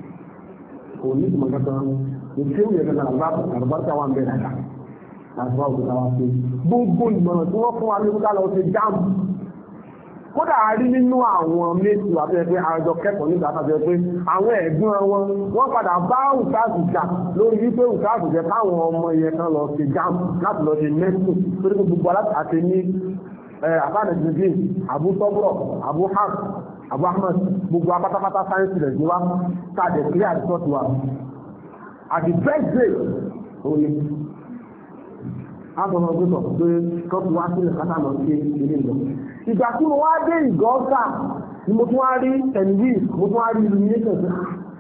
kò ní ìtumọ̀ kankan ìṣe òye kankan àlùbáríkà wà ń bẹ̀rẹ̀ àdá àti wàá òkúta wá pé gbogbo ìmọ̀ràn tí wọ́n fún wa ní ká lọ sí jáàmù kódà a rí nínú àwọn méjì wà fẹ́ pé àjọ kẹ́kọ̀ọ́ nígbà tó fẹ́ pé àwọn ẹ̀gbọ́n wọ́n padà bá òkútàkù jà lórí wípé òkútàkù jẹ́ káwọn ọmọ yẹn kan lọ sí jáàmù láti lọ sí mẹ́sùn torí pé gbogbo aláàtì ní àbánẹ̀dìdì Abu Sabra Abu Hafs Abu Ahmad gbogbo apátápátá sáyẹ́nsì rẹ̀ níwá káàdẹ̀ clear àdìsọ́tù wa àti first day òye àtọ̀nà ọgbẹ́sọ̀ pé kọ́tù wá sílẹ̀ kátà lọ sí ilé ìlọ ìgbà tí mo wá dé ìgọ́ta ni mo tún wá rí tẹ̀lifí mo tún wá rí illumination sí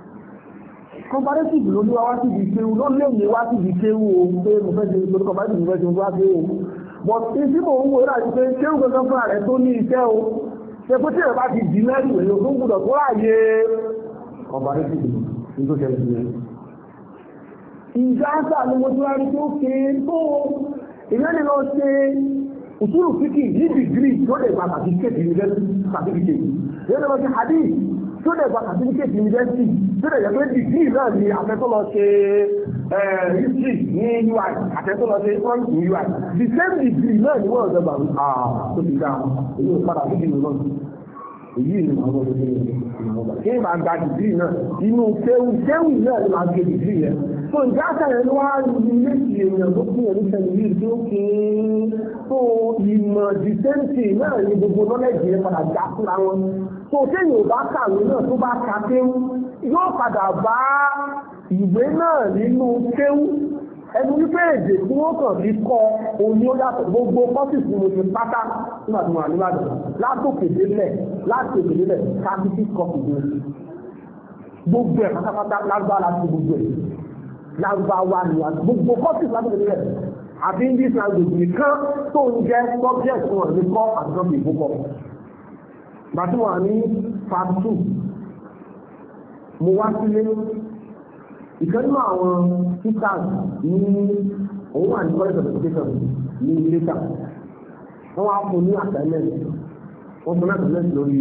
comparative ló ní wá síbi ìkéwu ló lé mi wá síbi ìkéwu o pé mo fẹ́ ṣe lórí comparative mo fẹ́ ṣe mo wá sí o but tí mo ń wo láti pé kéwù kankan fúnra rẹ̀ tó ní iṣẹ́ o ṣe pé tí ẹ̀ bá ti dì mẹ́rin èyí tó ń gbúdọ̀ tó ráyè comparative ní tó ṣẹlẹ̀ sí ẹ̀. ìjáàsà ni mo tún wá rí tó ké tó ìyẹn ni lọ ṣe òṣùrù fíkì ní dìgírì tó lè gba certificate university certificate ìyẹn ni lọ ṣe hadith tó lè gba certificate university tó lè yẹ pé dìgírì náà ni afẹ́tọ́ lọ ṣe history ní UI afẹ́tọ́ lọ ṣe economics ní UI the same degree náà ni wọ́n ọ̀dọ́ gbà tó ti dá èyí ò padà fíkì nínú náà èyí ni àwọn ọmọdé kí n máa gba dìgírì náà inú kéwù náà ni máa gbé dìgírì yẹn so ìjà àtàrẹ ló wá ní méjì èèyàn tó kí ẹni sẹ́ni yìí tó kí so ìmọ̀ dìsẹ́ǹtì náà ní gbogbo nọ́lẹ́jì yẹn padà já fúnra wọn so téèyàn ò bá kàwé náà tó bá ka kéwú yóò padà bá ìwé náà nínú kéwú ẹni wípé èdè tí wọ́n kàn fi kọ́ òní ó yàtọ̀ gbogbo kọ́sìsì mo ti pátá nígbà tí mo wà nígbàdàn látòkè délẹ̀ káfíńtì kọ́fì dé gbogbo ẹ̀ pátápátá lágbára sí gbogbo ẹ̀ lágbàwá ni gbogbo kọ́sìsì látòkè délẹ̀ àbí English language nìkan tó ń jẹ́ subject wọn ní kọ́ àtúntò ìbúkọ gbàtí wọn ní part 2 mo wá sílé ìkànnì àwọn teachers ní òun wà ní college of education ní ilé-ìta wọ́n wá fún ní assignment wọ́n fún assignment lórí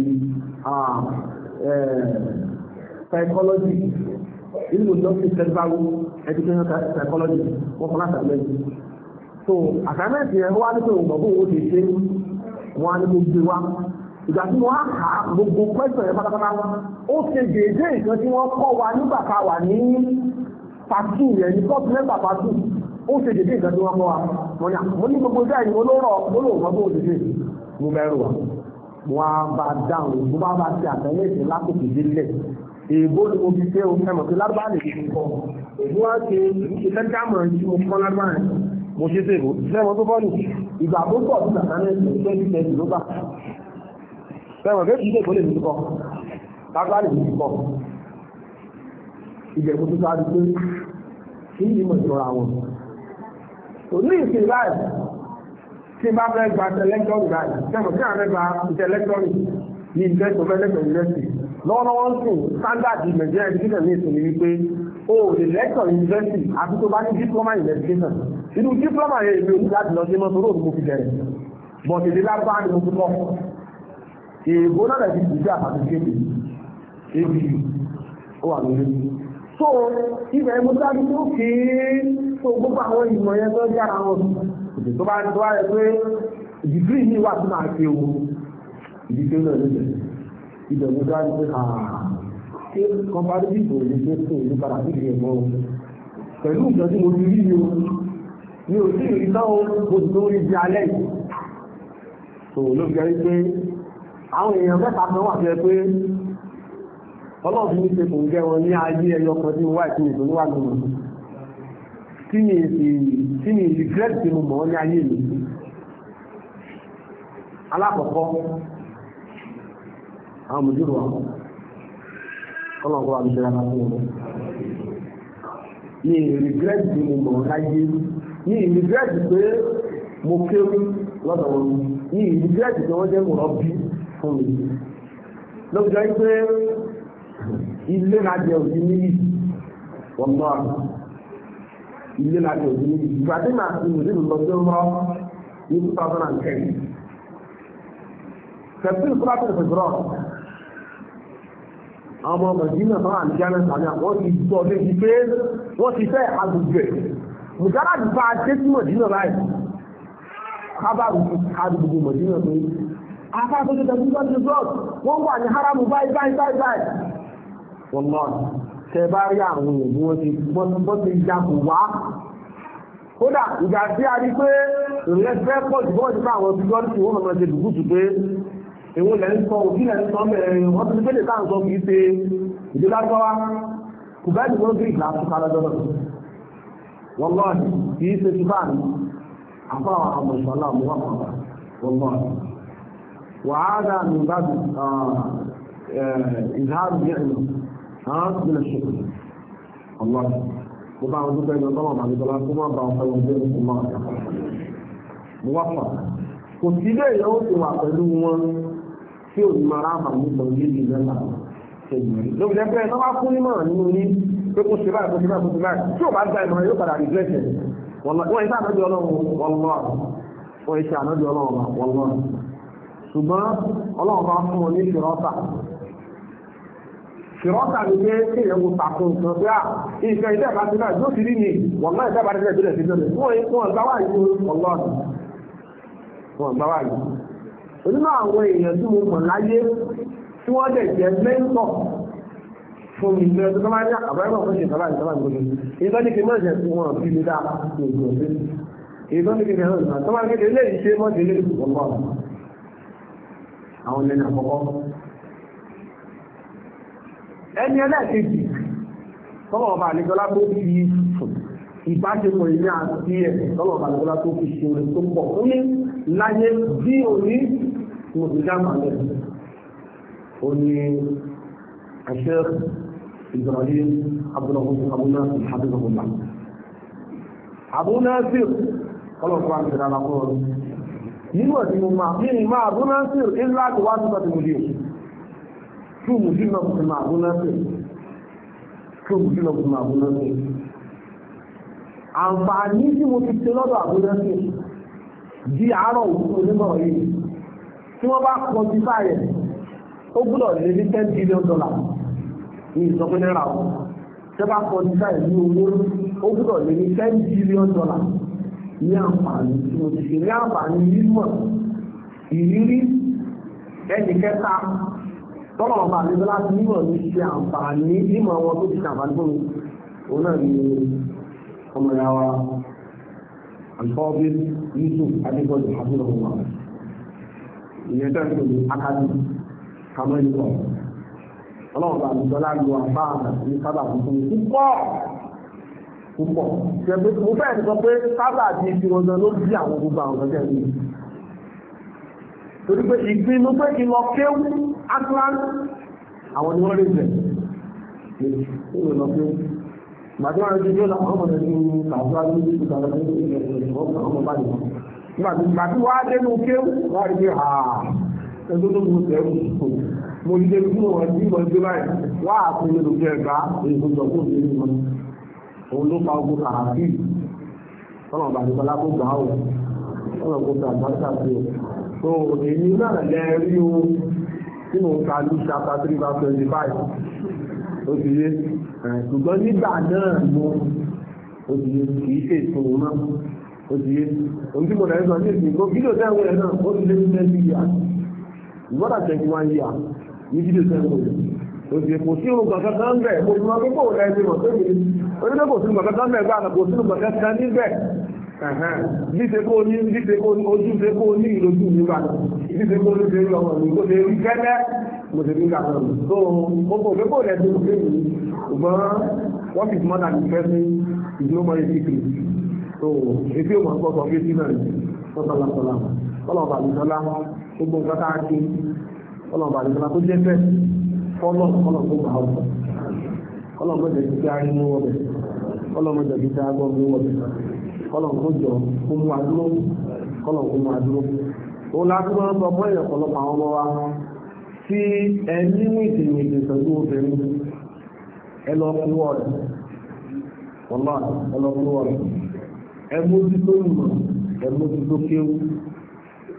psychology nínú justice federal education psychology wọ́n fún assignment so assignment yẹn wọ́n wá ní pé òun bọ̀ bó owó ti ṣe wọ́n á ní kó gbé wá ìgbà tí wọ́n á kà á gbogbo question yẹn pátápátá ó ṣe déédéé ìkan tí wọ́n kọ́ wa nígbà tá a wà ní pàtó yẹn ní kọ́ọ̀tù mẹ́ta pàtó ó ṣe déédéé ìkan tí wọ́n kọ́ wa mo ní gbogbo ìjà yìí olóró olóòmọ́ bó ṣe ṣe mo mẹ́rù wa wọ́n á bá dáhùn mo bá ṣe àtẹ̀lẹ́sẹ̀ lákòókò délẹ̀ èèbó ni mo fi ṣe o ẹ̀mọ̀ pé lárúbá lè fi kọ́ èèbó wá ṣe ìfẹ́jámọ̀ tí mo kọ́ lárúbá yẹn mo ṣe ṣèbó sẹ́wọ̀n tó bọ́ọ̀lù ìgbà tó pọ̀ sí àtẹ̀lẹ́sẹ̀ ló bá sẹ́wọ̀n tó kìí ṣèbó lè fi kọ́ lárúbá lè fi kọ́ ìjẹ̀bú tó sáré pé kí ni mo ìṣọ́ra wọn ní ìsìn láì tí bá fẹ́ gba tẹlẹ́tọ́rì láì sẹ́wọ̀n tí àwọn ẹgbà tẹlẹ́tọ́rì ní ìjẹ́sọ̀fẹ́lẹ́tọ̀ university lọ́wọ́lọ́wọ́ ń sùn standard Nigerian education ní ìsìn ní wípé o lè lecture university àti tó bá ní diploma in education inú diploma yẹn èmi òní láti lọ sí mọ́tò róòdù mo fi bẹ̀rẹ̀ but èdè lágbá ni mo fi kọ́ èèbó náà lè fi dìde àpàtì kéde ebi ó wà lórí so ibẹ̀ mo dájú tó kéé so gbogbo àwọn ìmọ̀ yẹn tó yára wọn tó bá yẹ pé dìgírì yìí wà tó máa fi owó ìdíje náà ló bẹ̀rẹ̀ ibẹ̀ mo dájú pé ṣé comparative ò lè ṣe fún ìlú padà sí ìgbìyànjú mọ́ pẹ̀lú ìjọ tí mo ti rí ni o sí ìrí náà mo ti tó rí di alẹ́ yìí so ló fi jẹ́ pé àwọn èèyàn mẹ́ta kan wà fẹ́ pé ọlọ́run ní ṣe kò ń gẹ́ wọn ní ayé ẹyọ kan tí mo wá ìpínlẹ̀ tó níwà nínú tí mi regret tí mo mọ̀ ní ayé mi alákọ̀ọ́kọ́ àwọn mòjúrò àwọn ọlọ́run wà ní ṣe rárá fún wọn ní regret tí mo mọ̀ láyé ní regret pé mo kéwú lọ́dọ̀ wọn ní regret tí wọ́n jẹ́ mọ̀ bí fún mi lọ́jọ́ pé ilé láti òjì níbi wọ́n bá ilé láti òjì níbi ìgbà tí màá fi mú nínú lọ́jọ́ mọ́ ní 2010 september 2010 ọmọ mọ̀dínà fún àníjáná sàmì àwọn ti gbọ́ lébi pé wọ́n ti fẹ́ agbègbè mùsàlá ti fa adé sí mọ̀dínà báyìí kábàrù ti ká gbogbo mọ̀dínà pé afá tó ti tẹ̀sí lọ́dún blọọ̀d wọ́n wà ní haramu báyìí wọ́n lọ tẹ bá rí àwọn òbí wọ́n ti jagun wá kódà ìgbà tí a rí pé ìrìnlẹ̀ fẹ́ pọ̀ jù bọ́ọ̀ ti fún àwọn síkọ́rìtì wọ́n mọ̀ ṣe dùgútù pé èwo lẹ́ ń sọ òbí lẹ́ ń sọ mẹ́rin wọ́n ti kéde táà ń sọ kìí ṣe ìdí lágbára kò bẹ́ẹ̀ ni wọ́n gbé ìgbà tó kára lọ́dọ̀ wọ́n lọ́ọ̀ kìí ṣe ti bá mi àfọ́ àwọn ọmọ ìṣọ́lá mú wọ́n pàpà wọ́n lọ́ọ̀ wàhálà mi bá bi ìhàrù yẹn lọ nínú ṣèkù ọlọ́ọ̀ mo bá wọn dúpẹ́ ní ọlọ́wọ́ àmàlẹ́dọ́lá tó má ba ọ̀fẹ́ wọn bẹ́ẹ̀ fún máa mo wá pàpà kò sí ilé ìyàwó ti wà pẹ̀lú wọn tí ò ní máa ráàmà ní ìtàn yéèdì mẹ́ta ṣèjìmọ̀rí lóbi lẹ́pẹ́ ẹ̀ tó bá fún nímọ̀ nínú ní pé kó ṣe báyìí kó ṣe báyìí kó ṣe báyìí tí ò bá gba ìmọ̀ràn yóò padà rìgírẹ́tì wọ́n iṣẹ́ ànábì ọlọ́run wọ́n iṣẹ́ ànábì ọlọ́run wọ́n lọ́ ṣùgbọ́n ọlọ́run bá fún wọn ní ṣìrọ́tà ní pé kí èèyàn wo tàkùn kan pé à ìfẹ́ ilé ẹ̀ka ti náà yóò ti rí ni wọ́n náà ìfẹ́ bá ti tẹ̀lé sí lónìí wọ́n gbá wáyé ọlọ́run wọ́n gbá wáyé onínú àwọn èèyàn tí mo mọ̀ láyé tí wọ́n dẹ̀ jẹ́ mẹ́ńtọ̀ fún mi lẹ́yìn tó bá ní àbáyọ̀ fún ìṣẹ̀lá ìjọba ìgbòho ìtọ́ ní kí mọ̀ ṣẹ̀ fún wọn bí mi dá ìgbòho ìtọ́ ní kí ní ẹ̀rọ ìgbà tó bá ní kí lè ṣe mọ́ délé ọ̀pọ̀ àwọn ẹni àkọ́kọ́ ẹni ẹlẹ́ẹ̀kejì tọ́lọ̀ ọba àlejọ́lá tó fi ìbáṣepọ̀ ìní àti ẹ̀ tọ́lọ̀ ọba àlejọ́lá tó fi ṣe orin tó pọ̀ fún ní láyé bí òní mùsùlùmí òní Sheikh Ibrahim Abdulrahman Habibullah Abu Nasir tọ́lọ̀ ọba àlejọ́lá fún ọ nínú ẹ̀sìn mo máa ní ìmá Abu Nasir ńlá tó wá sí pàtàkì mùdí tú mùsùlùmí ọkùnrin Abu Nasir tú mùsùlùmí ọkùnrin Abu Nasir àǹfààní tí mo ti ṣe lọ́dọ̀ Abu Nasir di àárọ̀ òkú onímọ̀ yìí tí wọ́n bá quantify rẹ̀ ó gbọ́dọ̀ lé ní $10 billion ní ìsọpẹ́ náírà o tí wọ́n bá quantify rẹ̀ ní owó ó gbọ́dọ̀ lé ní $10 billion ní àǹfààní tí mo ti ṣe ní àǹfààní mímọ̀ ìrírí ẹnì kẹta tọ́lọ̀ ọba àlejò láti mímọ̀ ní ṣe àǹfààní mímọ̀ wọn tó ti ṣàǹfààní fún mi òun náà ní ọmọ ìyá wa àǹfọ́bí Yusuf adébọ́dù àbúrò wọn ìyẹn tó ń pè ní akadé kamẹ́lìkọ̀ ọlọ́run bá àlejò láti lo àbáàmà ní sábà tuntun púpọ̀ ṣẹ̀gbẹ́ mo fẹ́ sọ pé sábà di ti wọn ló bí àwọn gbogbo àwọn ọ̀gá ẹ̀mí torí pé ìpinnu pé kí lọ kéwú atlan àwọn ni wọ́n lè jẹ́ ìlú lọ kéwú màtí wọ́n ti gbé lọ àwọn ọmọdé ní kàwé ní ìgbàlódé ní ìgbàlódé ọmọ bá yìí màtí wọ́n á dénú kéwú wọ́n á rí pé ẹgbẹ́ tó gbogbo tẹ̀wù mo ní débi tí wọ́n ti mọ̀ sí báyìí wọ́n á fún mi lókè ẹ̀gbá èyí tó jọ kó ní ìmọ̀ òun ló fa ogun kàràfì ọlọ́run bá nípa lápò gbà ó ọlọ́run kò gbà àgbàkà sí o so èyí náà lẹ́ẹ̀rí o tí mo ka ní chapter 3:25 ó ti yé ṣùgbọ́n nígbà náà mo ó ti yé kì í ṣe ìṣòro náà ó ti yé ohun tí mo rẹ̀ sọ ní ìsìn kó fídíò tẹ́wọ́ ẹ̀ náà ó ti lé ní 20 years ìgbọ́dà 21 years ní fídíò tẹ́wọ́ ẹ̀ òsì kò sí ohun kankan kan bẹ̀ mo mọ pé kò rẹ̀ ṣe mọ̀ pé mi onígbà kò sí kankan kan bẹ̀ gbà kò sí kankan kan níbẹ̀ díṣe kó ní ojú ṣe kó ní ìlójú mi wà díṣe kó ní ṣe lọ́wọ́ mi kó ṣe rí gẹ́gẹ́ mo ṣe ní kàtà mi so mo kò pé kò rẹ̀ ṣe mọ̀ pé mi ṣùgbọ́n what is more than the person is no more a secret so èsì ò mọ̀ ń gbọ́sọ̀ fún náà sọ́tàlásọ́lá ọlọ́ọ̀bà àlùsọ́lá gbogbo nǹkan tá a ṣe ọlọ́ọ̀bà àlùsọ́lá tó jẹ́ fẹ́ fọ́lọ́ tó gbà ọ́ ọlọ́mọdé ti fi arí mú wọ́bẹ̀ ọlọ́mọdé ti fi agbọ́n mú wọ́bẹ̀ ọlọ́mọdé kó mú adúró ọlọ́mọdé kó mú adúró ó lásìkò ń sọ fún èèyàn ọ̀pọ̀lọpọ̀ àwọn ọmọ wa tí ẹni mú ìdìmìdì pẹ̀lú obìnrin ẹ lọ fún wọ́ọ̀rẹ̀ ọlọ́ ẹ lọ fún wọ́ọ̀rẹ̀ ẹ mójútó ìmọ̀ ẹ mójútó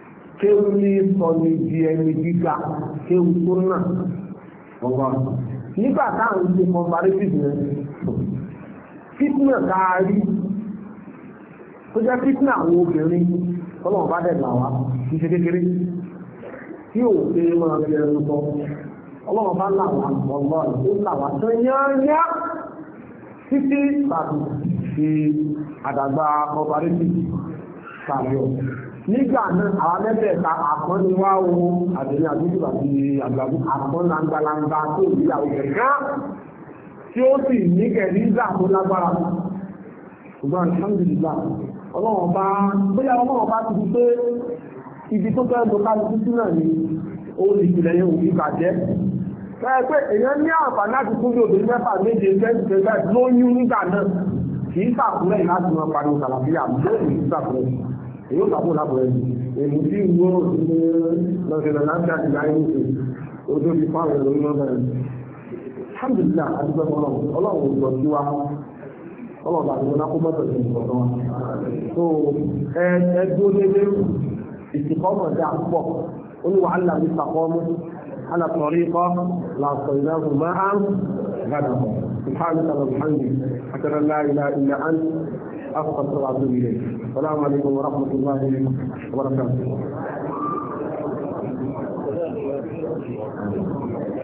kéwú ní sọ ní di ẹni gíga kéwú tó náà ọgbà nígbà táwọn ṣe comparative yẹn fitna káàrí tó jẹ́ fitna àwọn obìnrin ọlọ́run bá dẹ̀ là wá kì í ṣe kékeré tí ò ṣe máa fi ẹnu sọ ọlọ́run bá là wá ọlọ́run tó là wá tó yányá títí tàbí fi àdàgbà comparative sàbíọ̀ nígbà náà àwọn mẹ́tẹ̀ẹ̀ta àpọ́n ni wá wo àtẹ̀yìn àdúgbò àti àgbàgbó àpọ́n langbalangba tó ìyàwó kẹ̀kẹ́ tí ó sì ní kẹ̀líza tó lágbára ṣùgbọ́n alhamdulillah ọlọ́wọ́n bá bóyá ọlọ́wọ́n bá ti di pé ibi tó fẹ́ lókàlù títí náà ni ó lè jìnlẹ̀ yẹn òfin bàjẹ́ bẹ́ẹ̀ pé èèyàn ní àǹfààní láti fún bí obìnrin mẹ́fà méje tẹ́sítẹ́sẹ́ lóyún nígbà náà kì í sàkúrẹ́ láti máa pariwo kàlàfíà lóyún ìsàkúrẹ́ èyí ó sàkó lábọ̀rẹ́ èyí tí ìwọ lọ́sẹ̀lẹ̀ láti àti láyé nìkan ojú ti fáwọn ẹ̀rọ iná bẹ̀rẹ̀ alhamdulillah àdúgbò ọlọ́run ò lọ sí wa ọlọ́run àti wọn kó mọ́tò sí ìkọ̀tọ̀ wa so ẹgbẹ́ lédè ìsìnkọ́mọ̀ dá pọ̀ olúwa allah ní sàkọ́mù alàtọ̀rí kọ́ làǹtọ̀ ìdáhùn máa ń gàdà سبحانك وبحمدك أشهد أن لا إله إلا أنت أستغفرك وأتوب إليك السلام عليكم ورحمة الله وبركاته